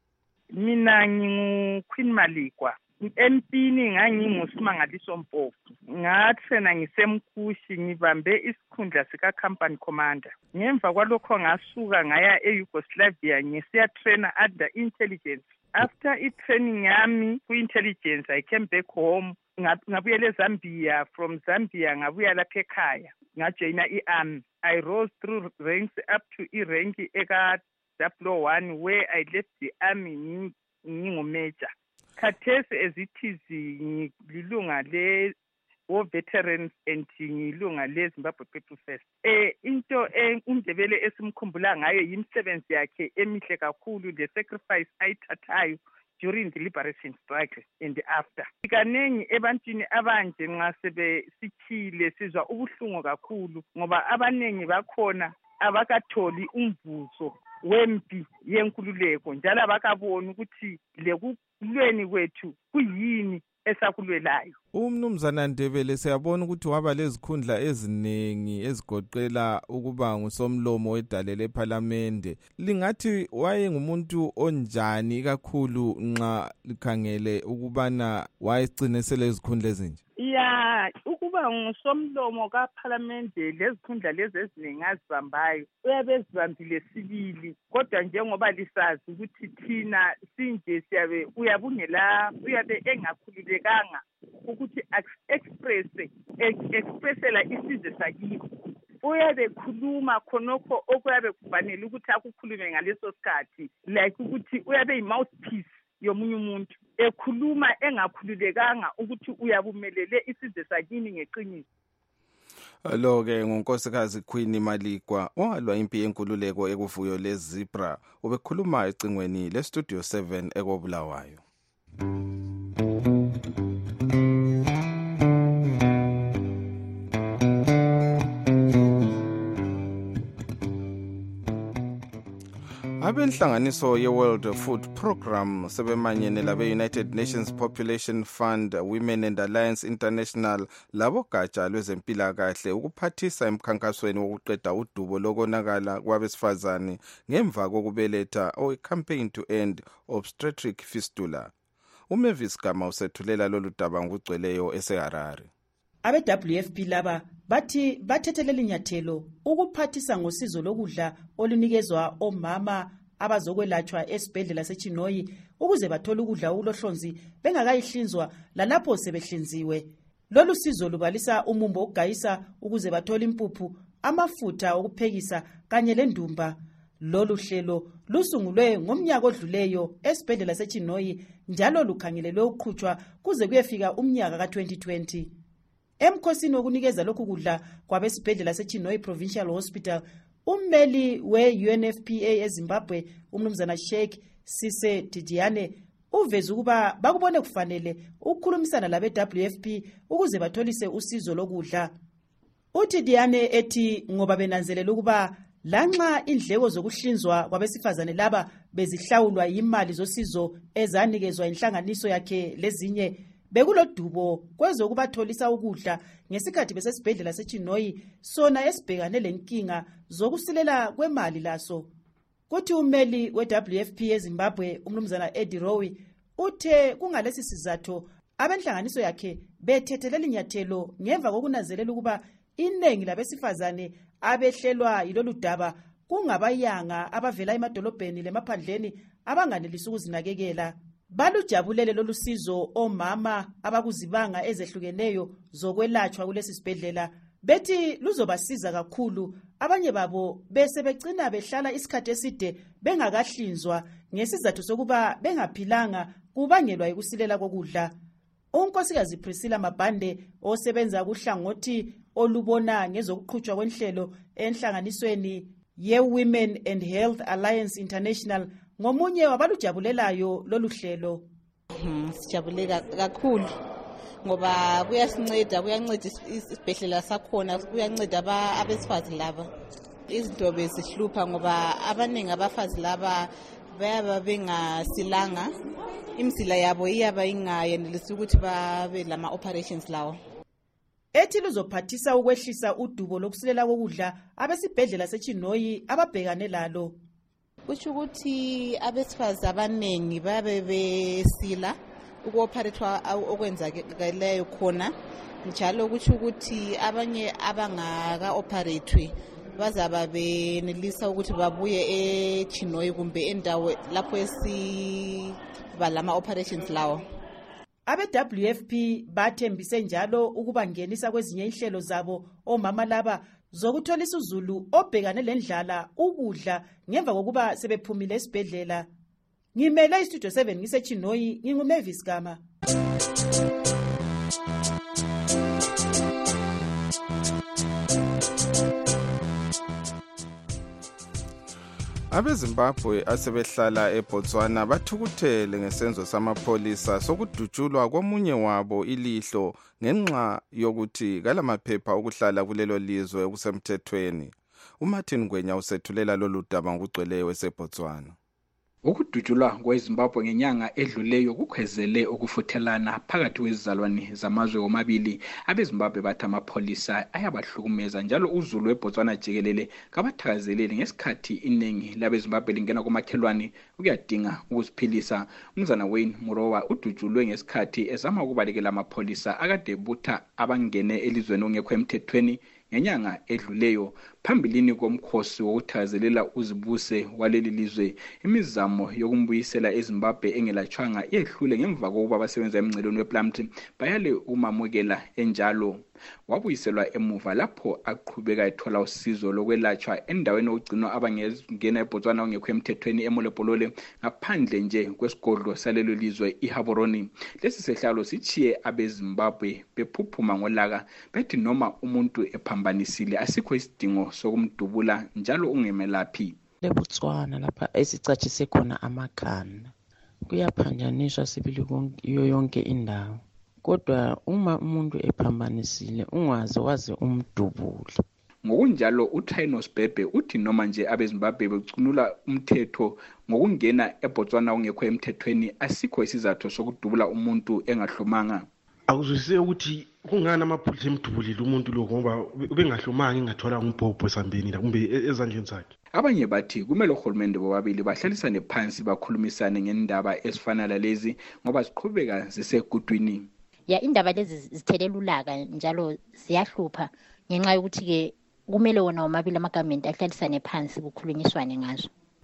Mina nginguQueen Malikwa. Empini nganginguSimangaliso Mpofu. Ngathena ngisemkhushi ngibambe isikhundla sika company commander. Ngemva kwalokho ngasuka ngaya eYugoslavia ngisiya trainer under intelligence. After i-training yami ku-intelligence I came back home. Ngabuyela eZambia, from Zambia ngabuya lapha ekhaya. Ngajoina i-army. I rose through ranks up to i-rank eka double one where I left the army ngingumajor. Khathesi as it is ngilunga le war veterans and ngilunga le Zimbabwe People First. Eh into uNdebele esimkhumbula ngayo yimsebenzi yakhe emihle kakhulu, the sacrifice ayithathayo during the liberation struggle and after. Kanengi ebantwini abanje nxa sebe sikhile sizwa ubuhlungu kakhulu ngoba abanengi bakhona abakatholi umvuzo wempi yenkululeko njalo abakabona ukuthi lekulweni kwethu kuyini esakulwelayo. UMnumzana Ndebele siyabona ukuthi waba lezikhundla eziningi ezigoqela ukuba ngusomlomo wedale leParliament. Lingathi wayengumuntu onjani kakhulu nxa likhangele ukubana wayecinisele izikhundla ezinje? Ya, ukuba ngusomlomo kaParliament lezikhundla lezi eziningi azibambayo uyabe ezibambile sibili, kodwa njengoba lisazi ukuthi thina sinje siyabe uyabungela uyabe engakhululekanga ukuthi express expressela isizwe sakithi. Uyabe khuluma khonokho okuyabe kufanele ukuthi akukhulume ngaleso sikhathi, like ukuthi uyabe yi-mouthpiece yomunye umuntu ekhuluma engakhululekanga ukuthi uyabumelele isizwe sakini ngeqiniso. Lo ke ngunkosikazi Queen Malikwa owalwa impi yenkululeko ekuvuyo leZebra, ubekhuluma ecingweni leStudio seven ekoBulawayo. Abenhlanganiso ye-World Food Program sebemanyene labe-United Nations Population Fund, Women and Alliance International labo gatsha lwezempilakahle ukuphathisa emkhankasweni wokuqeda udubo lokonakala kwabesifazane ngemva kokubeletha owe-Campaign to End Obstetric Fistula. uMavis Gama usethulela lolu daba ngokugcweleyo eseHarare. Abe-W F P laba bathi bathethelela inyathelo ukuphathisa ngosizo lokudla olunikezwa omama abazokwelatshwa esibhedlela seChinoyi ukuze bathole ukudla okulohlonzi bengakayihlinzwa lalapho sebehlinziwe. Lolu sizo lubalisa umumbo wokugayisa ukuze bathole impuphu, amafutha okuphekisa kanye lendumba. Lolu hlelo lusungulwe ngomnyaka odluleyo esibhedlela seChinoyi njalo lukhangelelwe ukuqhutshwa kuze kuyefika umnyaka ka twenty twenty. Emkhosini wokunikeza lokhu kudla kwabesibhedlela seChinoyi Provincial Hospital, ummeli we-U N F P A eZimbabwe umnumzana Sheikh Sise Didiane uveza ukuba bakubone kufanele ukukhulumisana labe W F P ukuze batholise usizo lokudla. Uthi Diane ethi ngoba benanzelela ukuba lanxa indleko zokuhlinzwa kwabesifazane laba bezihlawulwa imali zosizo ezanikezwa inhlanganiso yakhe lezinye, bekulodubo kwezokubatholisa ukudla ngesikhathi besesibhedlela seChinoyi sona esibhekane lenkinga zokusilela kwemali laso. Kuthi ummeli we-W F P eZimbabwe umnumzana Eddie Rowe uthe kungalesi sizatho abenhlanganiso yakhe bethethelela inyathelo ngemva kokunanzelela ukuba iningi labesifazane abehlelwa yilolu daba kungabayanga abavela emadolobheni lemaphandleni abanganelisi ukuzinakekela. Balujabulele lolu sizo omama abakuzibanga ezehlukeneyo zokwelatshwa kulesi sibhedlela, bethi luzobasiza kakhulu. Abanye babo bese begcina behlala isikhathi eside bengakahlinzwa ngesizathu sokuba bengaphilanga kubangelwa ukusilela kokudla. Unkosikazi Priscilla Mabande osebenza kuhlangothi olubona ngezokuqhutshwa kwenhlelo enhlanganisweni ye-Women and Health Alliance International ngomunye wabalujabulelayo lolu hlelo. Hmm, sijabuleka kakhulu ngoba kuyasinceda, kuyanceda isibhedlela sakhona, kuyanceda abesifazane laba. Izinto bezihlupha ngoba abaningi abafazi laba bayaba bengasilanga, imizila yabo iyaba ingayenelisi ukuthi babe lama operations lawo. Ethi luzophathisa ukwehlisa udubo lokusilela kokudla abesibhedlela seChinoyi ababhekane lalo. Kusho ukuthi abesifazane abaningi babe besila uku-operate okwenzakeleyo khona, njalo kusho ukuthi abanye abangaka-operate bazaba benelisa ukuthi babuye eChinoyi kumbe endawo lapho esiba lama operations lawo. Abe-W F P bathembise njalo ukubangenisa kwezinye inhlelo zabo omama laba zokutholisa uzulu obhekane lendlala ukudla ngemva kokuba sebephumile esibhedlela. Ngimele istudio seven ngiseChinoyi, nginguMavis Gama. abezimbabwe asebehlala eBotswana bathukuthele ngesenzo samapholisa sokudutshulwa komunye wabo ilihlo ngenxa yokuthi kalamaphepha okuhlala kulelo lizwe okusemthethweni. uMartin Ngwenya usethulela lolu daba ngokugcweleyo eseBotswana. Ukudutshulwa kweZimbabwe ngenyanga edluleyo kukhwezele ukufuthelana phakathi kwezizalwane zamazwe omabili. abeZimbabwe bathi amapholisa ayabahlukumeza njalo uzulu weBotswana jikelele kabathakazeleli ngesikhathi iningi labeZimbabwe lingena kumakhelwane ukuyadinga ukuziphilisa. Umnumzana Wayne Murowa udutshulwe ngesikhathi ezama ukubalekela amapholisa akade butha abangene elizweni ongekho emthethweni ngenyanga edluleyo phambilini komkhosi wokuthakazelela uzibuse waleli lizwe. Imizamo yokumbuyisela eZimbabwe engelatshwanga yehlule ngemva kokuba abasebenza emngcelweni wePlumtree bayale umamukela enjalo. Wabuyiselwa emuva lapho aqhubeka ethola usizo lokwelatshwa endaweni okugcinwa abangena eBotswana ongekho emthethweni eMolepolole ngaphandle nje kwesigodlo salelo lizwe iHaboroni. Lesi sehlalo sichiye abeZimbabwe bephuphuma ngolaka bethi noma umuntu ephambanisile asikho isidingo sokumdubula njalo ungemelaphi. eBotswana lapha esicatshise khona amakhanda kuyaphanjaniswa sibili kuyo yonke indawo, kodwa uma umuntu ephambanisile ungaze waze umdubule. Ngokunjalo uTrinos Bebe uthi noma nje abeZimbabwe becunula umthetho ngokungena eBotswana ongekho emthethweni asikho isizathu sokudubula umuntu engahlumanga. Akuzwisise ukuthi kungana amapholisa emdubulile umuntu lo ngoba ubengahlumanga engathola umbhobho esambeni la kumbe ezandleni zakhe. Abanye bathi kumele uhulumende bobabili bahlalisane phansi bakhulumisane ngendaba ezifana lalezi ngoba ziqhubeka zisegudwini. Ya indaba lezi zithelele ulaka njalo ziyahlupha ngenxa yokuthi ke kumele wona omabili amagovernment ahlalisane phansi kukhulunyiswane ngazo.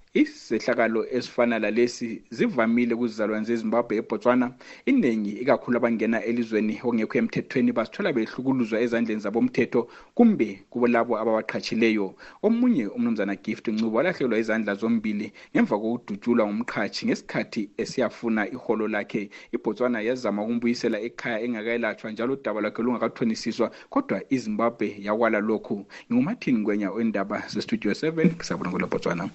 isehlakalo esifana lalesi zivamile kuzizalwane zeZimbabwe eBotswana. Iningi ikakhulu abangena elizweni okungekho emthethweni basithola behlukuluzwa ezandleni zabomthetho kumbe kubolabo abawaqhatshileyo. Omunye umnumzana Gift Ncube walahlelwa izandla zombili ngemva kokudutshulwa ngumqhatshi ngesikhathi esiyafuna iholo lakhe. iBotswana yazama ukumbuyisela ekhaya engakayelatshwa njalo udaba lwakhe lungakathonisiswa, kodwa iZimbabwe yakwala lokhu. Ngumathini Ngwenya wendaba zeStudio seven kusabona kuLeBotswana.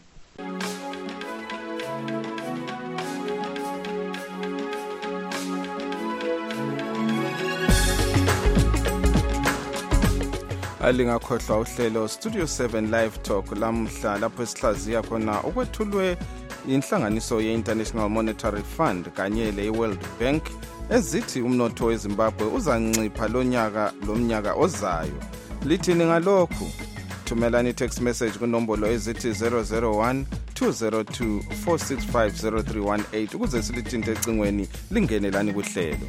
Alingakhohlwa uhlelo Studio seven Live Talk lamhla lapho esihlaziya khona ukwethulwe inhlanganiso ye-International Monetary Fund kanye le-World Bank ezithi umnotho weZimbabwe uzancipha lonyaka lomnyaka ozayo. Lithini ngalokhu? Thumelani text message kunombolo ezithi zero zero one two zero two four six five zero three one eight ukuze silithinte ecingweni lingenelani kuhlelo.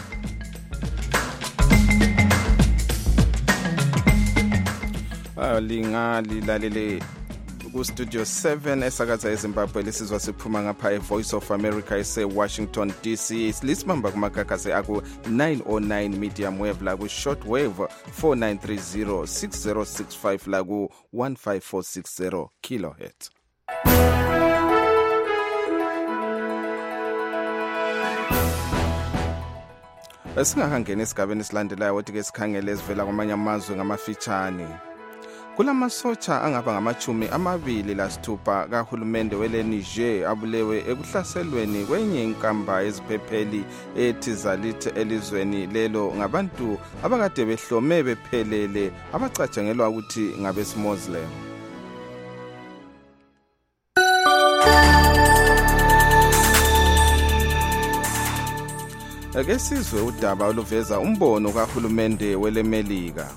Lingali lalele ku Studio seven esakaza eZimbabwe lisizwa siphuma ngapha eVoice of America eseWashington D C. Lisimamba kumakakase aku nine oh nine medium wave la ku short wave four nine three zero six zero six five la ku one five four six zero kilohertz. Esingakangena esigabeni esilandelayo wothi ke sikhangele esivela kwamanye amazwe ngamafitshane. Kulamasotsha angaba ngamachumi amabili lasithupha kahulumende wele Niger abulewe ekuhlaselweni kwenye inkamba eziphepheli ethi zalithe elizweni lelo ngabantu abakade behlome bephelele abacatshangelwa ukuthi ngabesiMuslim. Ake sizwe udaba oluveza umbono kahulumende wele Melika.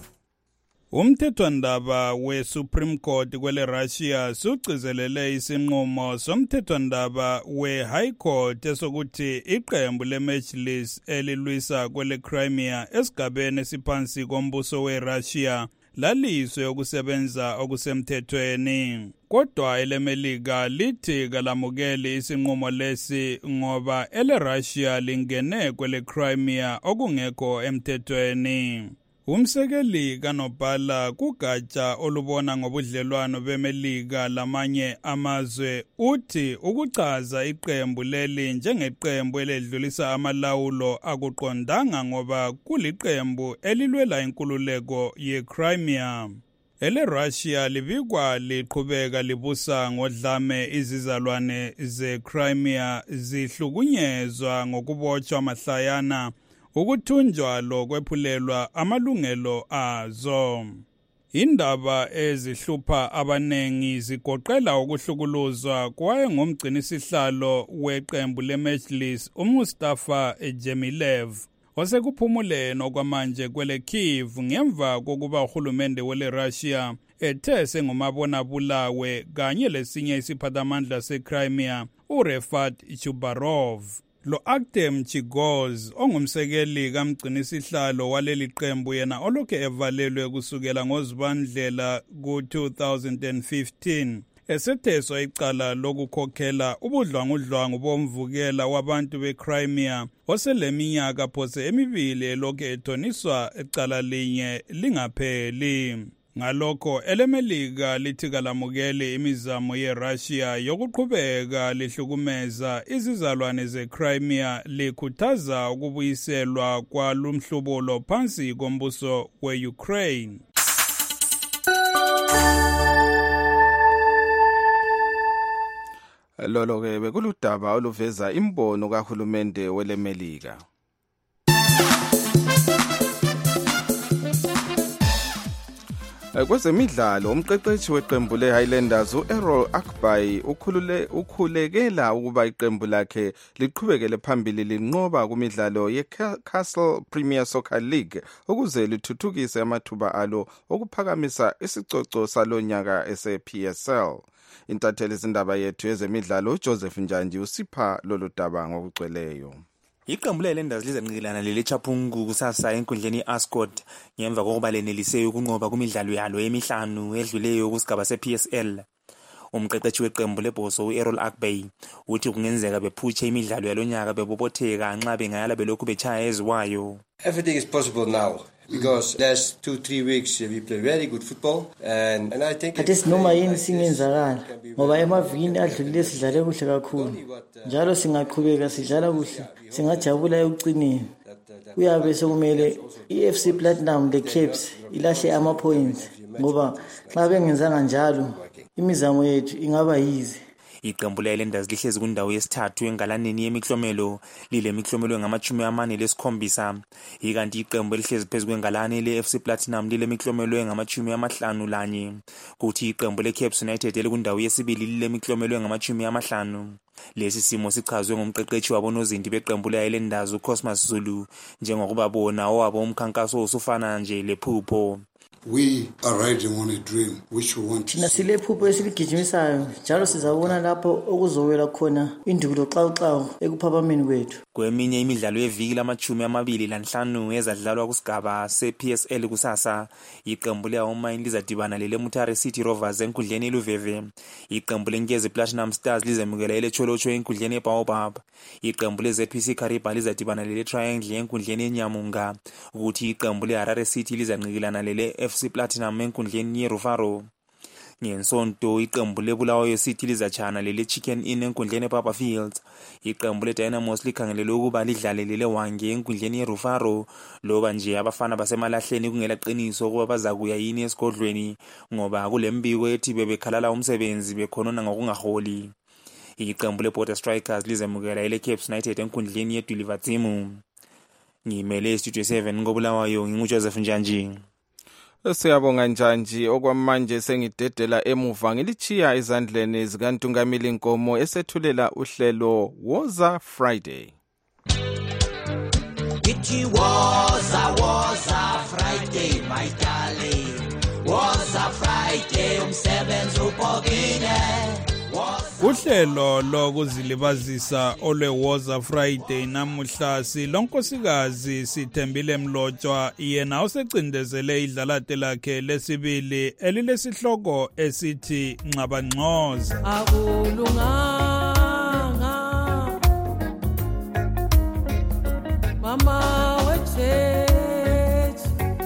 Umthethwandaba we-Supreme Court kwele Russia sucizelele isinqumo somthethwandaba we-High Court esokuthi iqembu le-Majlis elilwisa kwele Crimea esigabeni esiphansi kombuso we-Russia laliswe ukusebenza okusemthethweni. Kodwa eleMelika lithi kalamukeli isinqumo lesi ngoba ele-Russia lingene kwele Crimea okungekho emthethweni. Umsekeli kanobhala kugatsha olubona ngobudlelwano beMelika lamanye amazwe uthi ukuchaza iqembu leli njengeqembu eledlulisa amalawulo akuqondanga ngoba kuliqembu elilwela inkululeko yeCrimea. Ele-Russia libikwa liqhubeka libusa ngodlame izizalwane zeCrimea zihlukunyezwa ngokubotshwa mahlayana ukuthunjwa lokwephulelwa amalungelo azo. Indaba ezihlupha abanengi zigoqela ukuhlukuluzwa kwaye ngumgcinisihlalo weqembu leMajlis uMustafa Jemilev osekuphumuleni okwamanje kwele Kyiv ngemva kokuba uhulumende wele Russia ethe sengumabona bulawe kanye lesinye isiphathamandla seCrimea uRefat Chubarov. Lo Artem Chigoz ongumsekeli kamgcinisihlalo waleli qembu yena olokhu evalelwe kusukela ngoZibandlela ku two thousand fifteen esetheswa icala lokukhokhela ubudlwangudlwangu bomvukela wabantu beCrimea oseleminyaka phose emibili elokhu ethoniswa icala linye lingapheli. Ngalokho eleMelika lithi kalamukeli imizamo yeRussia yokuqhubeka lihlukumeza izizalwane zeCrimea likhuthaza ukubuyiselwa kwalumhlubulo phansi kombuso weUkraine. Lolo ke bekuludaba oluveza imbono kahulumende weleMelika. Kwezemidlalo umqeqeshi weqembu leHighlanders uErrol Akbay ukhulule ukhulekela ukuba iqembu lakhe liqhubekele phambili linqoba kumidlalo yeCastle Premier Soccer League ukuze lithuthukise amathuba alo okuphakamisa isicoco salonyaka ese-P S L. Intatheli izindaba yethu yezemidlalo uJoseph Njanji usipha lolu daba ngokugcweleyo. Iqembu leHighlanders lizenqilana leleChapungu kusasa enkundleni yeAscot ngemva kokuba lenelise ukunqoba kumidlalo yalo emihlanu edluleyo kusigaba se-P S L. Umqeqeshi weqembu lebhoso u-Errol Akbay uthi kungenzeka bephutshe imidlalo yalonyaka bebobotheka nxa bengayala belokhu betshaya eziwayo. Everything is possible now. Because last two, three weeks uh, we play very good football and, and I think Ati sinoma yini singenzakala ngoba emavikini adlulile sidlale kuhle kakhulu njalo singaqhubeka sidlala kuhle singajabula ekucineni kuyabe sekumele i-F C Platinum the Caps ilahle ama points ngoba xa bengenzanga njalo imizamo yethu ingaba yize. Iqembu le-Islanders lihlezi kundawo yesithathu engalaneni yemiklomelo lile miklomelo ngamachumi amane lesikhombisa ikanti iqembu lihlezi phezu kwengalane le-F C Platinum lile miklomelo ngamachumi amahlanu lanye kuthi iqembu le-Caps United elikundawo yesibili lile miklomelo ngamachumi amahlanu. Lesi simo sichazwe ngumqeqeshi wabo nozindi beqembu le-Islanders uCosmas Zulu njengokuba bona owabo umkhankaso usufana nje lephupho. We are riding on a dream which we want to see. Nasilephupho esiligijimisayo njalo sizabona lapho okuzowela khona indulo xawuxawu ekuphaphameni kwethu. Kweminye imidlalo yeviki lamachumi amabili lanhlanu ezadlalwa kusigaba se-P S L kusasa iqembu le-Homine lizadibana lele-Mutare City Rovers enkundleni eLuveve. Iqembu leNkezi Platinum Stars lizemukela ele-Cholocho enkundleni eBaobab. Iqembu le-Z P C Kariba lizadibana lele-Triangle enkundleni eNyamunga ukuthi iqembu le-Harare City lizanqikilana lele F C Platinum enkundleni yeRufaro. Ngensonto iqembu leBulawayo City lizachana lele Chicken Inn enkundleni ePapa Fields. Iqembu leDynamos likhangelele ukuba lidlale lele Wange enkundleni yeRufaro loba nje abafana basemalahleni kungela qiniso ukuba bazakuya yini esigodlweni ngoba kulembiko ethi bebekhalala umsebenzi bekhonona ngokungaholi. Iqembu leBorder Strikers lizemukela ele Cape United enkundleni yeDulivatsimu. Ngimele Studio seven ngoBulawayo nginguJoseph Njanji. Siyabonga Njanji okwamanje sengidedela emuva ngilichiya ezandleni zikaNtungamili Nkomo esethulela uhlelo Woza Friday. Ithi Woza Woza Friday my darling. Woza Friday umsebenzi ubhokile. Uhlelo lokuzilibazisa olweWoza Friday namuhla silonkosikazi Sithembile Mlotshwa yena usecindezele idlalate lakhe lesibili elilesihloko esithi Nxabangxoza. Akulunganga mama wechechi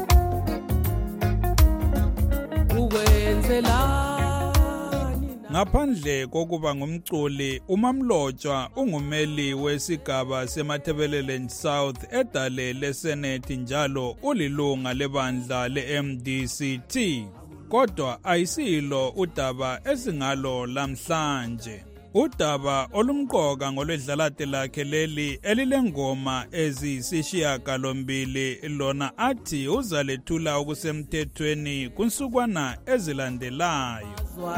ukwenzela Ngaphandle kokuba ngumculi uMamlotshwa ungumeli wesigaba seMatabeleland South edale leSenate njalo ulilunga lebandla le-M D C T kodwa ayisilo udaba esingalo lamhlanje. Udaba olumqoka ngolwedlalate lakhe leli elilengoma eziyisishiyagalombili lona athi uzalethula okusemthethweni kunsukwana ezilandelayo.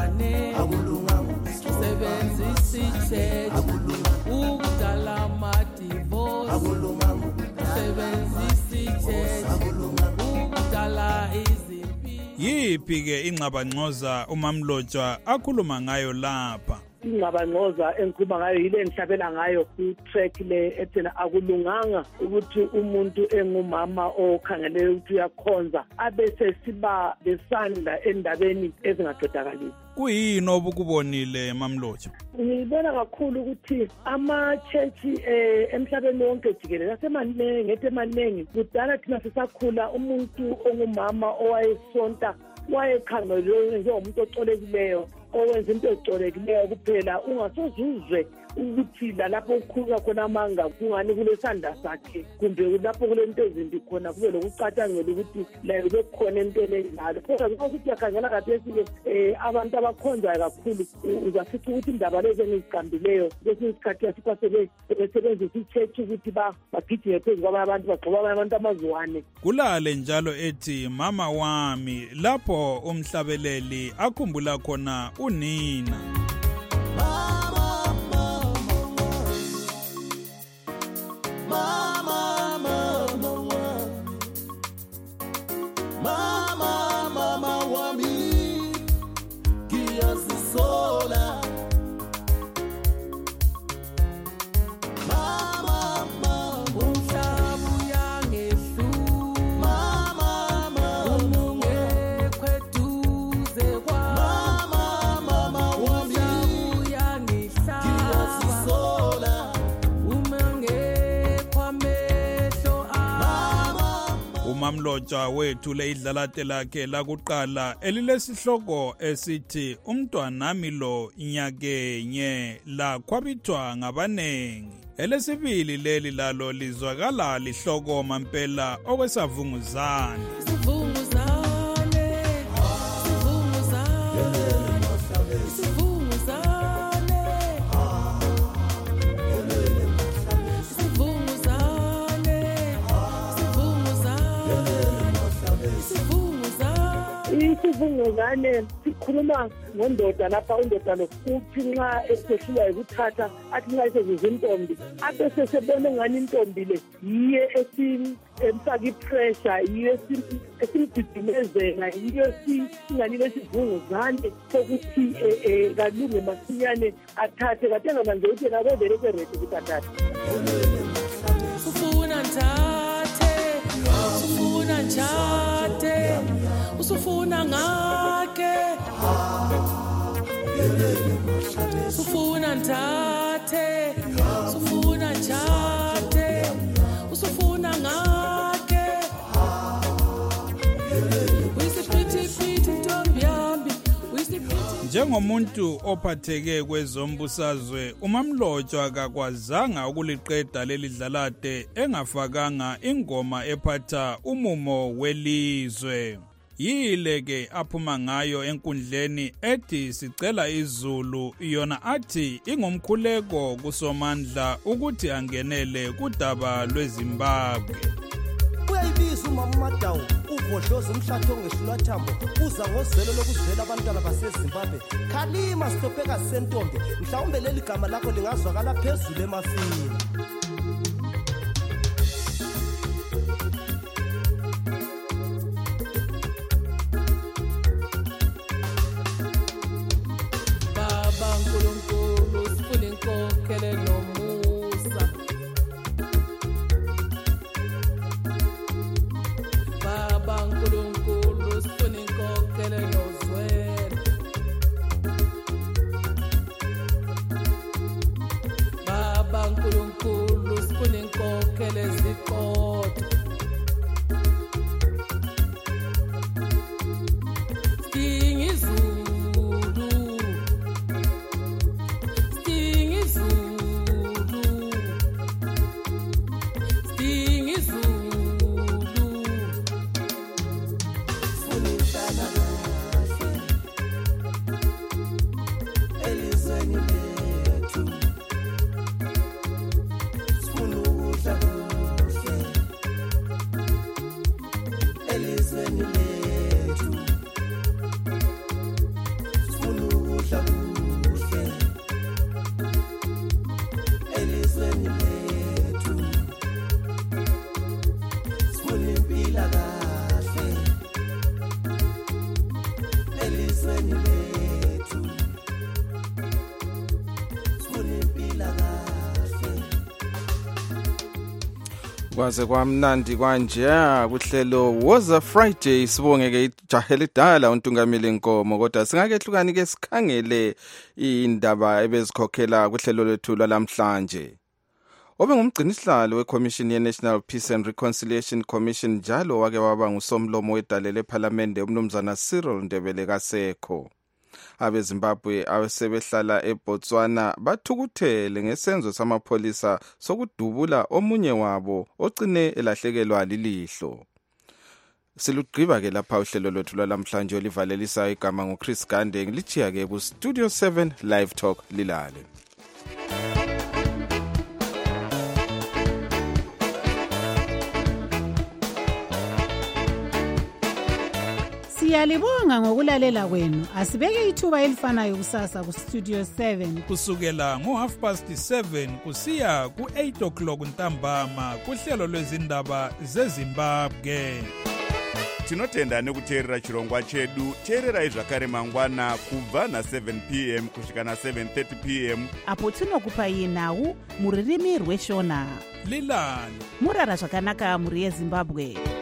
Yiphi-ke inxabangxoza uMamlotshwa akhuluma ngayo lapha? Ingxabangxoza engikhuluma ngayo yile engihlabela ngayo ku-track le ethena akulunganga ukuthi umuntu engumama okhangele ukuthi uyakhonza abese siba lesandla endabeni ezingadodakalisi. Kuyini obukubonile Mamlotshwa? Ngibona kakhulu ukuthi ama-church eh emhlabeni wonke jikelele asemaningi etemaningi kudala thina sisakhula umuntu ongumama owayesonta wayekhangelwe njengomuntu ocolekileyo owenza into ecolekileyo kuphela ungasozuzwe ukuthi lapho ukhuluka khona amanga kungani kulesandla sakhe kumbe lapho kulento ezimbi khona kube lokucatshangela ukuthi la bekukhona into enjalo kodwa ukuthi yakhangela kaphezulu eh abantu abakhonzayo kakhulu uzasithi ukuthi indaba lezi engiziqambileyo kwesinye isikhathi asikwasebe besebenzisa ichurch ukuthi bagijime phezu kwabanye abantu bagcoba abantu amaziwane. Kulale njalo ethi mama wami lapho umhlabeleli akhumbula khona unina. mamlotshwa wethu leidlalate lakhe lakuqala elilesihloko esithi umntwanami lo inyakenye lakhwabithwa ngabanengi. Elesibili leli lalo lizwakala lihloko mampela okwesavunguzane. Isivunguzane sikhuluma ngondoda lapha undoda lokuthi nxa esehlulwa yikuthatha athi nxa esezuza intombi abe sesebona ngani intombi le yiye emfaka ipressure, yiyo esimgidimezela, yiyo singanike isivunguzane sokuthi kalunge masinyane athathe kade ngamanje ukuthi nakuvele kweredi ukuthi athathe. Ufuna nthathe, ufuna nthathe, usufuna ngake, usufuna nthathe, usufuna nthathe, usufuna ngake, uyisiphithiphithi ntombi yami, uyisiphithiphithi. Njengomuntu ophatheke kwezombusazwe, uMamlotshwa akakwazanga ukuliqeda lelidlalate engafakanga ingoma ephatha umumo welizwe. Yile ke aphuma ngayo enkundleni ethi sicela izulu, yona athi ingumkhuleko kusomandla ukuthi angenele kudaba lweZimbabwe. Uyayibiza umama uMadawu uvodloza umhlathi ongehlulamathambo uza ngozelo lokuzela abantwana baseZimbabwe. Khalima Sitopheka Sentombi, mhlawumbe leli gama lakho lingazwakala phezulu emafini. Kwaze kwamnandi kwanje kuhlelo Woza Friday. Sibongeke ijahe lidala uNtungamile Nkomo, kodwa singakehlukani ke sikhangele indaba ebezikhokhela kuhlelo lethu lamhlanje. Obe ngumgcinisihlalo weCommission ye-National Peace and Reconciliation Commission njalo wake waba ngusomlomo wedale leParliament umnumzana Cyril Ndebele kasekho. AbeZimbabwe abasebehlala eBotswana bathukuthele ngesenzo samapholisa sokudubula omunye wabo ogcine elahlekelwa lilihlo. Silugqiba ke lapha uhlelo lwethu lwalamhlanje olivalelisa igama nguChris Gande, ngilichiya ke ku Studio seven Live Talk lilale. Siyalibonga ngokulalela kwenu. Asibeke ithuba elifanayo kusasa ku Studio seven kusukela ngo half past seven kusiya ku eight o'clock ntambama kuhlelo lwezindaba zeZimbabwe. Tinotenda nekuteerera chirongwa chedu. Teererai zvakare mangwana kubva na seven p m kusvika na seven thirty p m apo tinokupai nhau muririmi rweshona. Lilani murara zvakanaka muri yeZimbabwe.